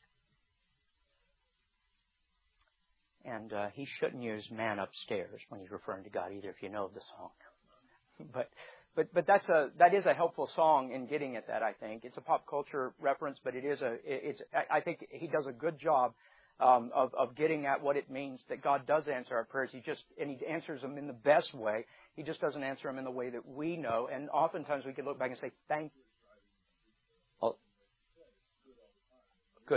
And uh, he shouldn't use man upstairs when he's referring to God either, if you know the song. but but but that's a that is a helpful song in getting at that. I think it's a pop culture reference, but it is a it's. I think he does a good job um, of of getting at what it means that God does answer our prayers. He just and He answers them in the best way. He just doesn't answer them in the way that we know. And oftentimes we can look back and say, "Thank you." Oh, good.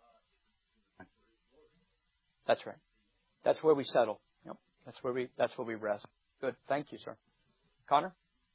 That's right. That's where we settle. Yep. That's where we. That's where we rest. Good. Thank you, sir. Connor?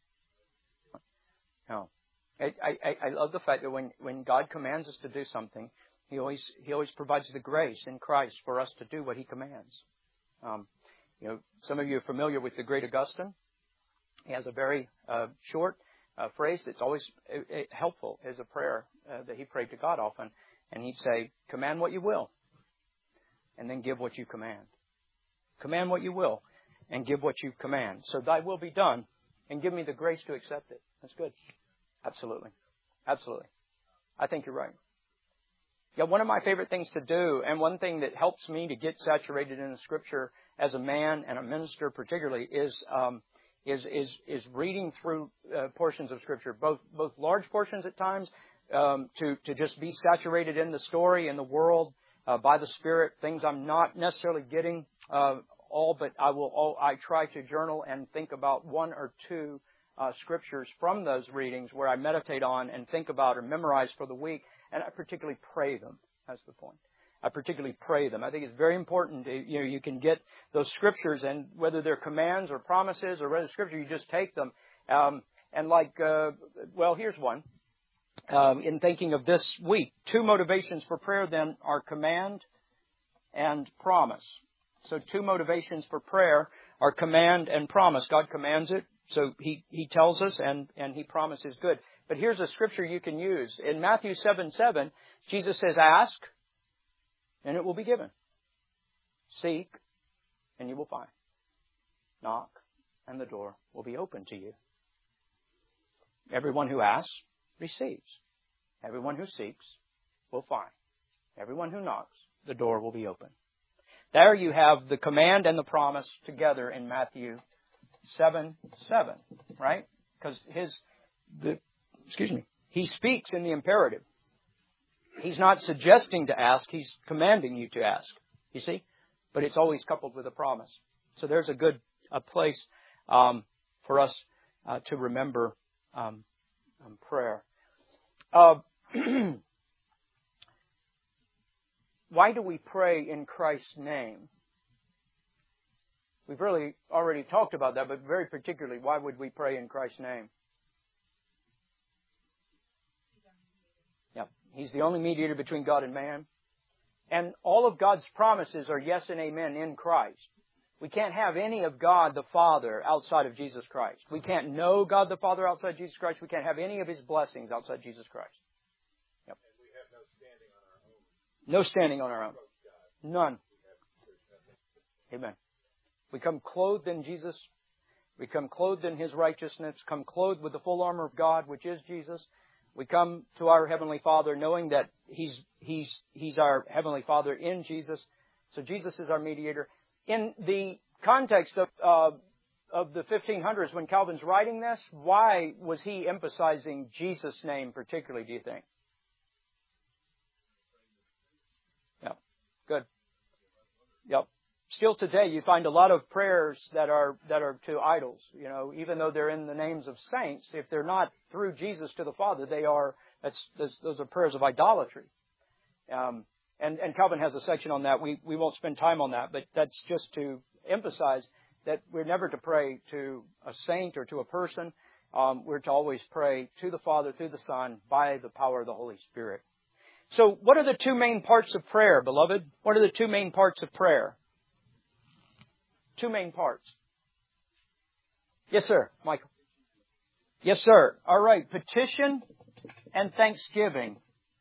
No. I, I, I love the fact that when, when God commands us to do something, He always He always provides the grace in Christ for us to do what He commands. Um, you know, some of you are familiar with the great Augustine. He has a very uh, short uh, phrase that's always uh, helpful as a prayer uh, that he prayed to God often, and he'd say, "Command what you will, and then give what you command. Command what you will, and give what you command. So Thy will be done, and give me the grace to accept it." That's good. Absolutely. Absolutely. I think you're right. Yeah, one of my favorite things to do, and one thing that helps me to get saturated in the Scripture as a man and a minister particularly, is um, is is is reading through uh, portions of Scripture, both both large portions at times, um, to to just be saturated in the story, in the world, uh, by the Spirit, things I'm not necessarily getting uh, all, but I will. All, I try to journal and think about one or two Uh, scriptures from those readings where I meditate on and think about or memorize for the week, and I particularly pray them. That's the point. I particularly pray them. I think it's very important. You know, you can get those scriptures, and whether they're commands or promises or whether scripture, you just take them. Um, and like, uh, well, here's one. Um, in thinking of this week, two motivations for prayer then are command and promise. So two motivations for prayer are command and promise. God commands it. So he, he tells us and, and He promises good. But here's a scripture you can use. In Matthew seven seven, Jesus says, "Ask, and it will be given. Seek, and you will find. Knock, and the door will be open to you. Everyone who asks, receives. Everyone who seeks, will find. Everyone who knocks, the door will be open." There you have the command and the promise together in Matthew seven seven, right? Because his, the, excuse me, he speaks in the imperative. He's not suggesting to ask, he's commanding you to ask, you see? But it's always coupled with a promise. So there's a good a place um, for us uh, to remember um, um, prayer. Uh, why do we pray in Christ's name? We've really already talked about that, but very particularly, why would we pray in Christ's name? Yeah, He's the only mediator between God and man. And all of God's promises are yes and amen in Christ. We can't have any of God the Father outside of Jesus Christ. We can't know God the Father outside Jesus Christ. We can't have any of His blessings outside Jesus Christ. Yep. And we have no standing on our own. No standing on our own. None. Amen. We come clothed in Jesus. We come clothed in His righteousness. Come clothed with the full armor of God, which is Jesus. We come to our Heavenly Father knowing that He's He's He's our Heavenly Father in Jesus. So Jesus is our mediator. In the context of uh, of the fifteen hundreds, when Calvin's writing this, why was he emphasizing Jesus' name particularly, do you think? Yeah, good. Yep. Still today, you find a lot of prayers that are that are to idols. You know, even though they're in the names of saints, if they're not through Jesus to the Father, they are that's, that's those are prayers of idolatry. Um, and and Calvin has a section on that. We we won't spend time on that, but that's just to emphasize that we're never to pray to a saint or to a person. Um, we're to always pray to the Father through the Son by the power of the Holy Spirit. So, what are the two main parts of prayer, beloved? What are the two main parts of prayer? Two main parts. Yes, sir. Michael. Yes, sir. All right. Petition and thanksgiving.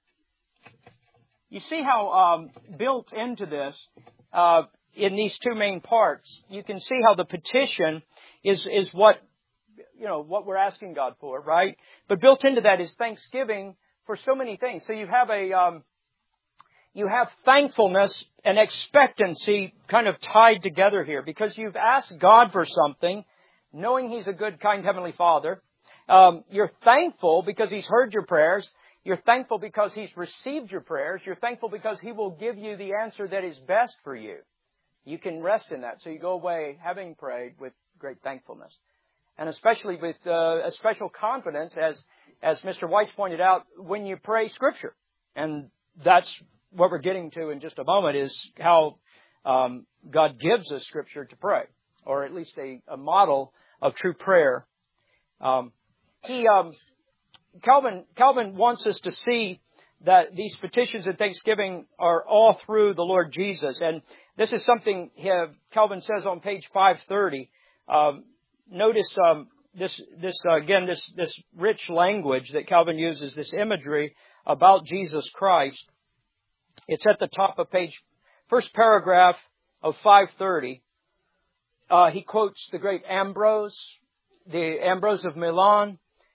You see how um, built into this, uh, in these two main parts, you can see how the petition is is what, you know, what we're asking God for, right? But built into that is thanksgiving for so many things. So you have a um, You have thankfulness and expectancy kind of tied together here because you've asked God for something, knowing He's a good, kind Heavenly Father. Um, you're thankful because He's heard your prayers. You're thankful because He's received your prayers. You're thankful because He will give you the answer that is best for you. You can rest in that. So you go away having prayed with great thankfulness. And especially with uh, a special confidence, as as Mister White's pointed out, when you pray Scripture. And that's what we're getting to in just a moment, is how um, God gives us Scripture to pray, or at least a, a model of true prayer. Um, he um, Calvin Calvin wants us to see that these petitions and thanksgiving are all through the Lord Jesus, and this is something uh, Calvin says on page five thirty. Um, notice um, this this uh, again this this rich language that Calvin uses, this imagery about Jesus Christ. It's at the top of page, first paragraph of five thirty. Uh, he quotes the great Ambrose, the Ambrose of Milan.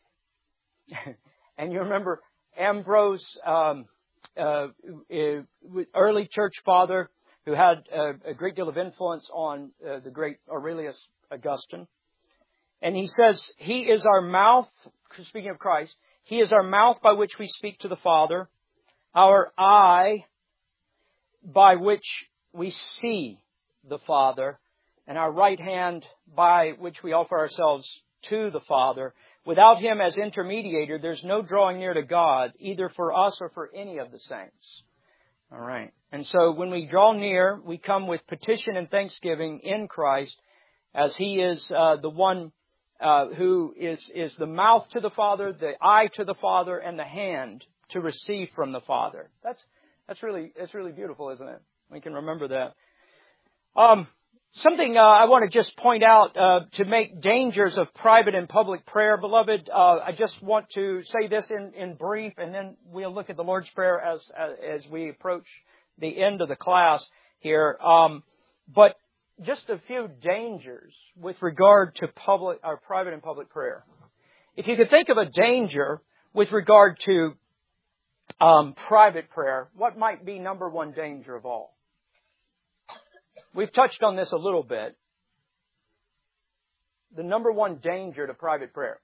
And you remember Ambrose, um, uh, early church father who had a, a great deal of influence on uh, the great Aurelius Augustine. And he says, He is our mouth, speaking of Christ, He is our mouth by which we speak to the Father, our eye by which we see the Father, and our right hand by which we offer ourselves to the Father. Without Him as intermediator, there's no drawing near to God, either for us or for any of the saints. All right. And so when we draw near, we come with petition and thanksgiving in Christ, as He is uh, the one uh, who is, is the mouth to the Father, the eye to the Father, and the hand to receive from the Father. That's That's really, it's really beautiful, isn't it? We can remember that. Um, something uh, I want to just point out uh, to make dangers of private and public prayer, beloved. Uh, I just want to say this in, in brief, and then we'll look at the Lord's Prayer as as, as we approach the end of the class here. Um, but just a few dangers with regard to public or private and public prayer. If you could think of a danger with regard to Um, private prayer, what might be number one danger of all? We've touched on this a little bit. the number one danger to private prayer?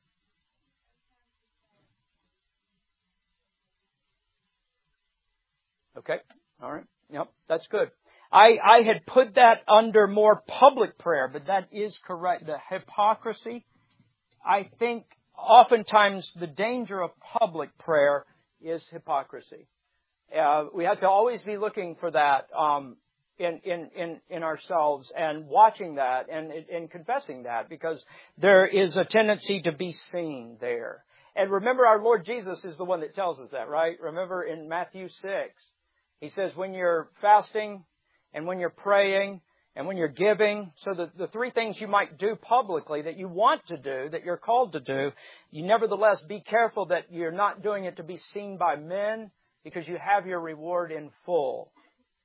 Okay. All right. Yep. That's good. I, I had put that under more public prayer, but that is correct. The hypocrisy, I think oftentimes the danger of public prayer is hypocrisy. Uh, we have to always be looking for that um, in, in, in, in ourselves and watching that and, and confessing that, because there is a tendency to be seen there. And remember, our Lord Jesus is the one that tells us that, right? Remember in Matthew six, He says when you're fasting and when you're praying and when you're giving, so the, the three things you might do publicly that you want to do, that you're called to do, you nevertheless be careful that you're not doing it to be seen by men, because you have your reward in full.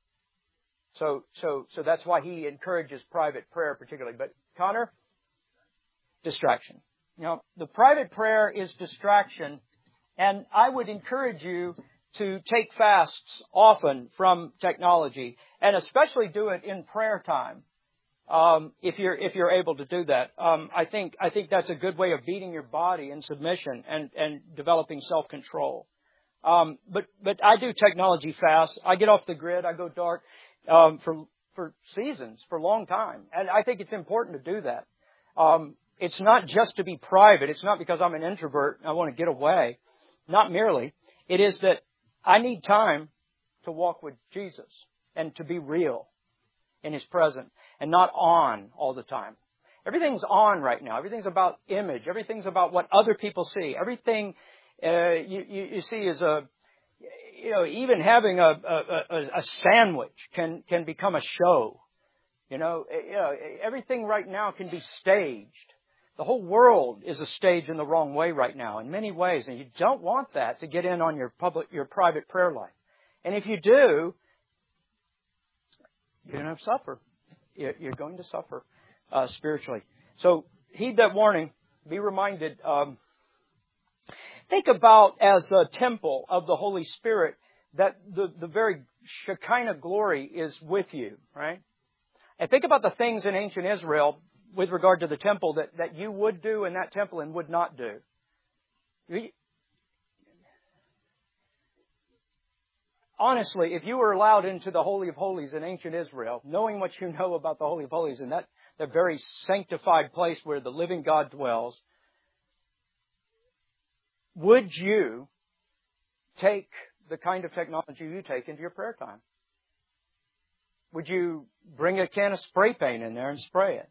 So, so, so that's why He encourages private prayer particularly. But Connor, distraction. You know, the private prayer is distraction, and I would encourage you to take fasts often from technology, and especially do it in prayer time. Um, if you're if you're able to do that, um, I think I think that's a good way of beating your body in submission and and developing self-control. Um, but but I do technology fast. I get off the grid. I go dark um, for for seasons, for a long time, and I think it's important to do that. Um, it's not just to be private. It's not because I'm an introvert and I want to get away. Not merely. It is that I need time to walk with Jesus and to be real in His presence and not on all the time. Everything's on right now. Everything's about image. Everything's about what other people see. Everything uh, you, you, you see is a, you know, even having a, a, a sandwich can, can become a show. You know, you know, everything right now can be staged. The whole world is a stage in the wrong way right now in many ways, and you don't want that to get in on your public, your private prayer life. And if you do, you're going to suffer. You're going to suffer uh, spiritually. So heed that warning. Be reminded. Um, think about as a temple of the Holy Spirit that the, the very Shekinah glory is with you, right? And think about the things in ancient Israel with regard to the temple that, that you would do in that temple and would not do. Honestly, if you were allowed into the Holy of Holies in ancient Israel, knowing what you know about the Holy of Holies and that, that very sanctified place where the living God dwells, would you take the kind of technology you take into your prayer time? Would you bring a can of spray paint in there and spray it?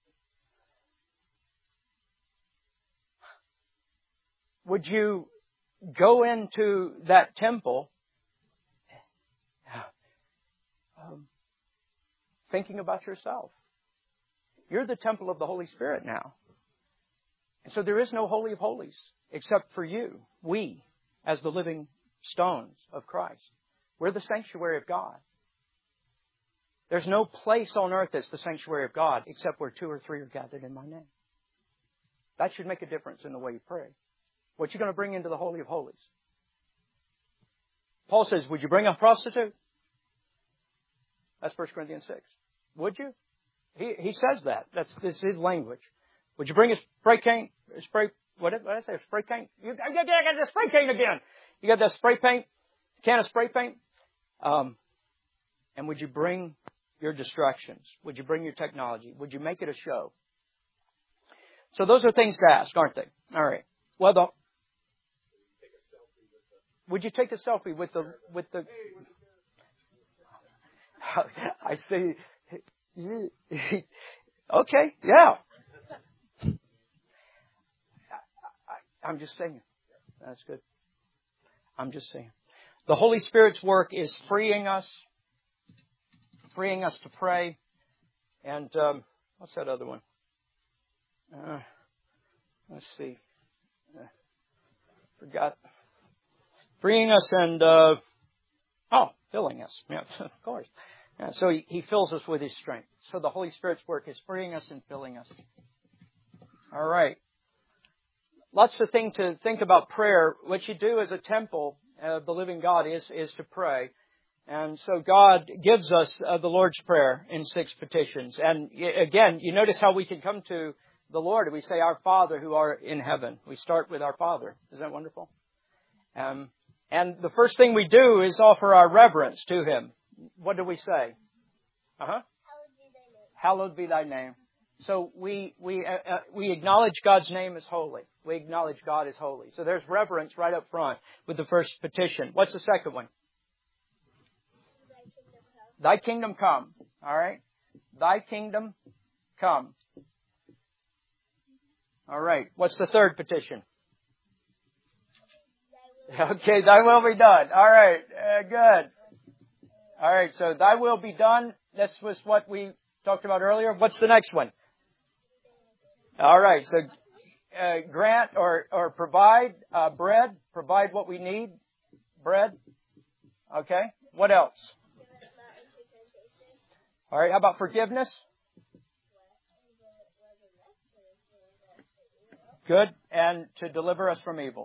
Would you go into that temple um, thinking about yourself? You're the temple of the Holy Spirit now. And so there is no Holy of Holies except for you, we, as the living stones of Christ. We're the sanctuary of God. There's no place on earth that's the sanctuary of God except where two or three are gathered in my name. That should make a difference in the way you pray. What you're going to bring into the Holy of Holies. Paul says, would you bring a prostitute? That's First Corinthians six. Would you? He he says that. That's this is his language. Would you bring a spray paint? Spray, what did, what did I say? Spray paint? You, I got the spray paint again. You got that spray paint? Can of spray paint? Um, and would you bring your distractions? Would you bring your technology? Would you make it a show? So those are things to ask, aren't they? All right. Well, the, would you take a selfie with the with the? I see. Okay, yeah. I, I'm just saying. That's good. I'm just saying. The Holy Spirit's work is freeing us, freeing us to pray. And um, what's that other one? Uh, let's see. Uh, forgot. Freeing us and, uh, oh, filling us. Yeah, of course. Yeah, so he, he fills us with His strength. So the Holy Spirit's work is freeing us and filling us. All right. Lots of things to think about prayer. What you do as a temple of the living God is, is to pray. And so God gives us uh, the Lord's Prayer in six petitions. And again, you notice how we can come to the Lord, we say, Our Father who art in heaven. We start with our Father. Isn't that wonderful? Um, and the first thing we do is offer our reverence to Him. What do we say? Uh-huh. Hallowed be thy name. So we we uh, uh, we acknowledge God's name as holy. We acknowledge God as holy. So there's reverence right up front with the first petition. What's the second one? Thy kingdom come. All right. Thy kingdom come. All right. What's the third petition? Okay, thy will be done. All right. Uh, good. All right. So thy will be done. This was what we talked about earlier. What's the next one? All right. So uh, grant or, or provide uh, bread. Provide what we need. Bread. Okay. What else? All right. How about forgiveness? Good. And to deliver us from evil.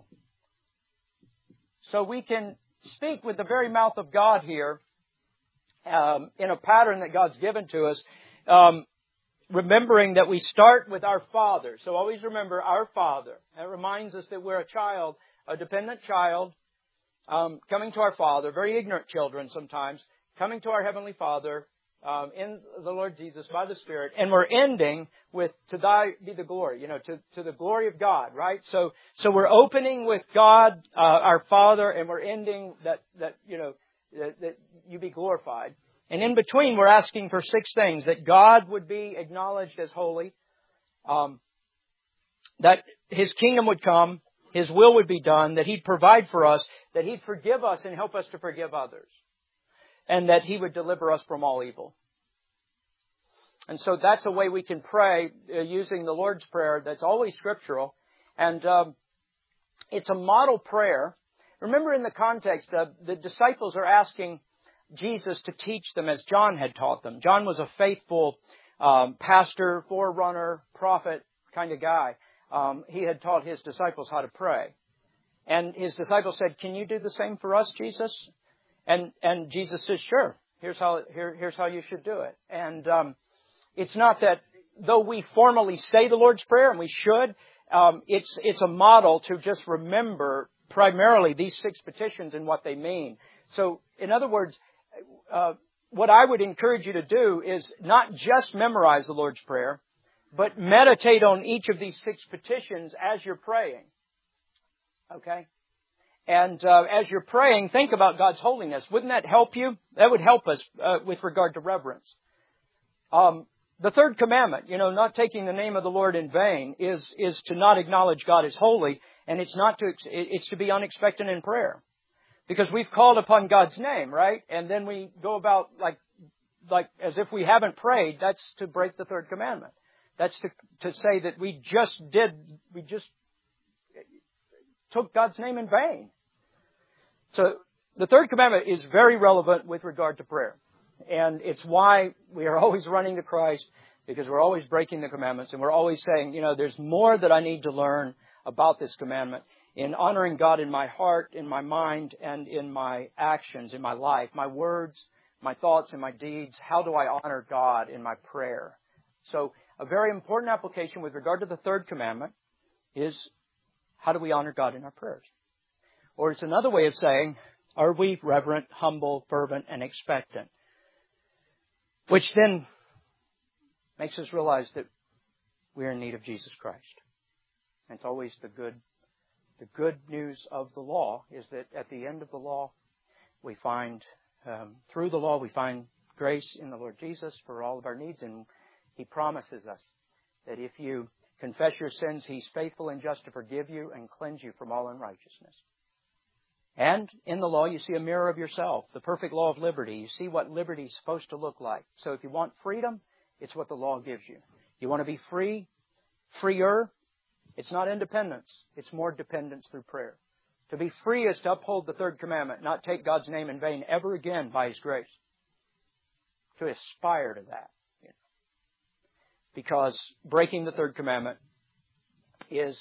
So we can speak with the very mouth of God here um, in a pattern that God's given to us, um, remembering that we start with our Father. So always remember our Father. That reminds us that we're a child, a dependent child, um, coming to our Father, very ignorant children sometimes, coming to our Heavenly Father um, in the Lord Jesus by the Spirit. And we're ending with, to thy be the glory, you know, to, to the glory of God, right? So, so we're opening with God, uh, our Father, and we're ending that, that, you know, that, that you be glorified. And in between, we're asking for six things: that God would be acknowledged as holy, um, that His kingdom would come, His will would be done, that He'd provide for us, that He'd forgive us and help us to forgive others, and that He would deliver us from all evil. And so that's a way we can pray uh, using the Lord's Prayer that's always scriptural. And um, it's a model prayer. Remember, in the context, uh, the disciples are asking Jesus to teach them as John had taught them. John was a faithful um, pastor, forerunner, prophet kind of guy. Um, he had taught his disciples how to pray. And his disciples said, "Can you do the same for us, Jesus?" And and Jesus says, "Sure. Here's how here, here's how you should do it." And um, it's not that, though we formally say the Lord's Prayer, and we should, um, it's it's a model to just remember primarily these six petitions and what they mean. So, in other words, uh, what I would encourage you to do is not just memorize the Lord's Prayer, but meditate on each of these six petitions as you're praying. Okay? And uh, as you're praying, think about God's holiness. Wouldn't that help you? That would help us uh, with regard to reverence. Um, the third commandment, you know, not taking the name of the Lord in vain, is is to not acknowledge God as holy, and it's not to it's to be unexpected in prayer, because we've called upon God's name, right? And then we go about like like as if we haven't prayed. That's to break the third commandment. That's to to say that we just did we just took God's name in vain. So the third commandment is very relevant with regard to prayer. And it's why we are always running to Christ, because we're always breaking the commandments. And we're always saying, you know, there's more that I need to learn about this commandment in honoring God in my heart, in my mind, and in my actions, in my life, my words, my thoughts, and my deeds. How do I honor God in my prayer? So a very important application with regard to the third commandment is, how do we honor God in our prayers? Or it's another way of saying, are we reverent, humble, fervent, and expectant? Which then makes us realize that we're in need of Jesus Christ. And it's always the good, the good news of the law is that at the end of the law, we find, um, through the law, we find grace in the Lord Jesus for all of our needs. And He promises us that if you confess your sins, He's faithful and just to forgive you and cleanse you from all unrighteousness. And in the law, you see a mirror of yourself, the perfect law of liberty. You see what liberty is supposed to look like. So if you want freedom, it's what the law gives you. You want to be free, freer, it's not independence. It's more dependence through prayer. To be free is to uphold the third commandment, not take God's name in vain ever again by His grace. To aspire to that. You know. Because breaking the third commandment is,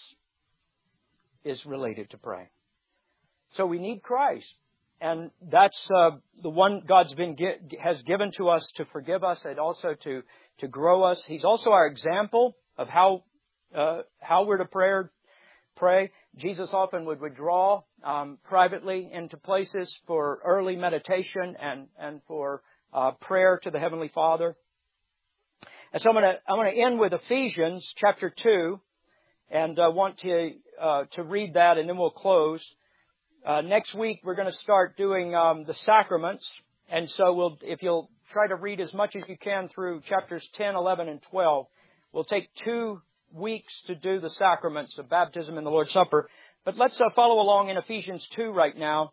is related to praying. So we need Christ, and that's uh, the one God's been has given to us to forgive us and also to to grow us. He's also our example of how uh, how we're to pray. Pray. Jesus often would withdraw um, privately into places for early meditation and and for uh, prayer to the Heavenly Father. And so I'm going to I'm going to end with Ephesians chapter two, and I uh, want to uh, to read that, and then we'll close. Uh, next week we're going to start doing um, the sacraments, and so we'll if you'll try to read as much as you can through chapters ten, eleven, and twelve. We'll take two weeks to do the sacraments of baptism and the Lord's Supper. But let's uh, follow along in Ephesians two right now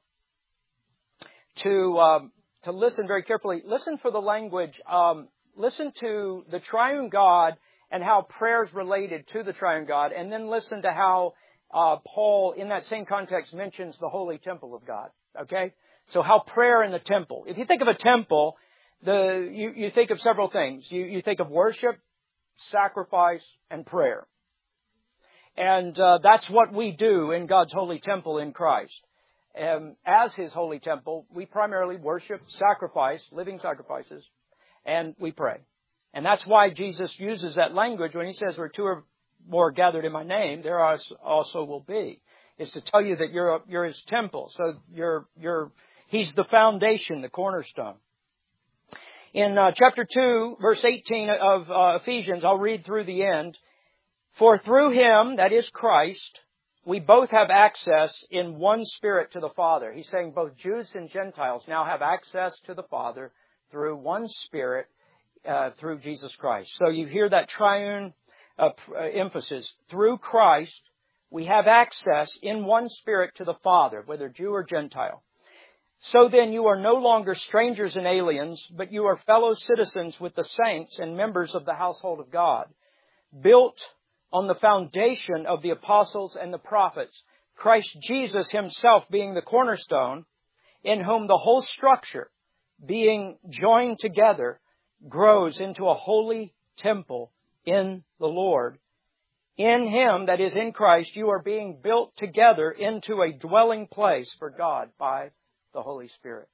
to um, to listen very carefully. Listen for the language. Um, listen to the triune God and how prayer is related to the triune God. And then listen to how uh, Paul, in that same context, mentions the holy temple of God. Okay? So how prayer in the temple. If you think of a temple, the you, you think of several things. You, you think of worship, sacrifice, and prayer. And uh, that's what we do in God's holy temple in Christ. Um, as His holy temple, we primarily worship, sacrifice, living sacrifices, and we pray. And that's why Jesus uses that language when He says, where two or more gathered in my name, there also will be. It's to tell you that you're, you're His temple. So you're, you're, He's the foundation, the cornerstone. In uh, chapter two, verse eighteen of uh, Ephesians, I'll read through the end. For through Him, that is Christ, we both have access in one Spirit to the Father. He's saying both Jews and Gentiles now have access to the Father through one Spirit, uh, through Jesus Christ. So you hear that triune uh, emphasis. Through Christ, we have access in one Spirit to the Father, whether Jew or Gentile. So then you are no longer strangers and aliens, but you are fellow citizens with the saints and members of the household of God, built on the foundation of the apostles and the prophets, Christ Jesus Himself being the cornerstone, in whom the whole structure, being joined together, grows into a holy temple in the Lord. In Him, that is in Christ, you are being built together into a dwelling place for God by the Holy Spirit.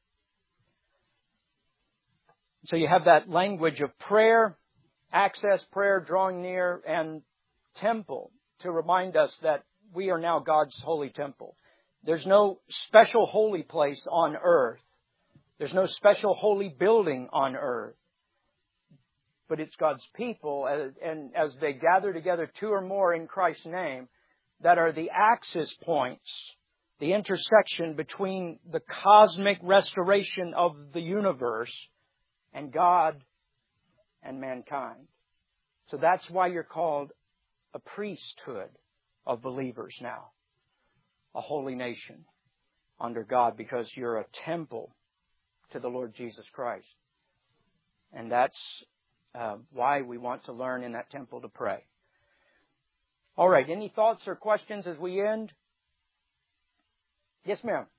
So you have that language of prayer, access, prayer, drawing near, and temple to remind us that we are now God's holy temple. There's no special holy place on earth. There's no special holy building on earth. But it's God's people, and as they gather together, two or more in Christ's name, that are the axis points, the intersection between the cosmic restoration of the universe and God and mankind. So that's why you're called a priesthood of believers now, a holy nation under God, because you're a temple to the Lord Jesus Christ. And that's uh, why we want to learn in that temple to pray. All right, any thoughts or questions as we end? Yes, ma'am.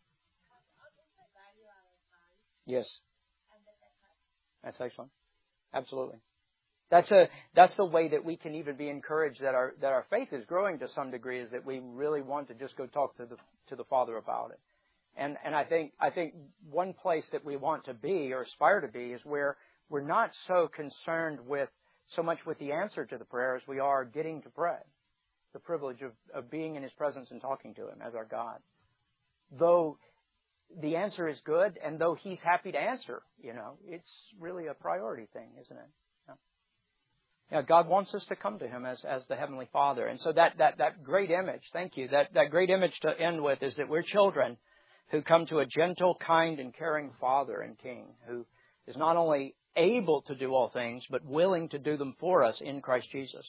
Yes. That's excellent. Absolutely. That's a that's the way that we can even be encouraged that our that our faith is growing to some degree, is that we really want to just go talk to the to the Father about it. And and I think I think one place that we want to be or aspire to be is where we're not so concerned with so much with the answer to the prayer as we are getting to pray. The privilege of, of being in His presence and talking to Him as our God. Though the answer is good, and though He's happy to answer, you know, it's really a priority thing, isn't it? Yeah. Yeah, God wants us to come to Him as, as the Heavenly Father. And so that, that, that great image, thank you, that, that great image to end with is that we're children who come to a gentle, kind, and caring Father and King, who is not only able to do all things, but willing to do them for us in Christ Jesus.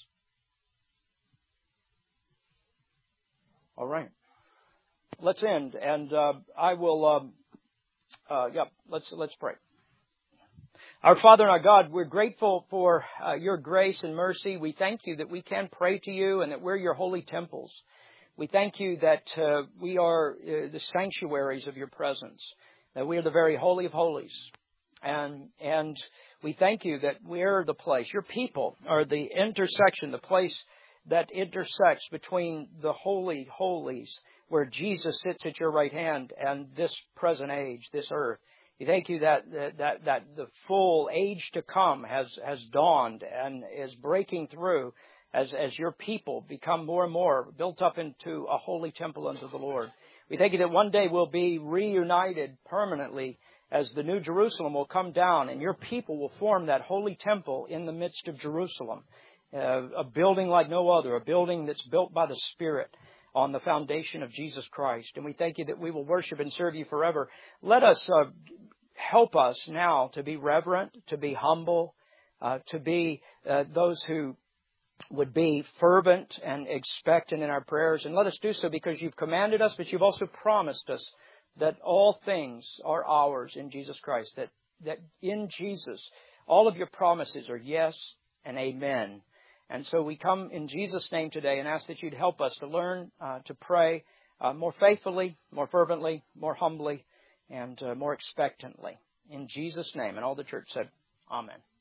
All right. Let's end, and uh, I will. Um, uh, yeah, let's let's pray. Our Father and our God, we're grateful for uh, Your grace and mercy. We thank You that we can pray to You and that we're Your holy temples. We thank You that uh, we are uh, the sanctuaries of Your presence, that we are the very holy of holies, and and we thank You that we're the place. Your people are the intersection, the place that intersects between the holy holies, where Jesus sits at Your right hand, and this present age, this earth. We thank You that, that, that the full age to come has, has dawned and is breaking through, as, as your people become more and more built up into a holy temple unto the Lord. We thank you that one day we'll be reunited permanently as the New Jerusalem will come down and your people will form that holy temple in the midst of Jerusalem. Uh, a building like no other, a building that's built by the Spirit on the foundation of Jesus Christ. And we thank you that we will worship and serve you forever. Let us uh, help us now to be reverent, to be humble, uh, to be uh, those who would be fervent and expectant in our prayers. And let us do so because you've commanded us, but you've also promised us that all things are ours in Jesus Christ, that, that in Jesus, all of your promises are yes and amen. And so we come in Jesus' name today and ask that you'd help us to learn uh, to pray uh, more faithfully, more fervently, more humbly, and uh, more expectantly. In Jesus' name. And all the church said, Amen.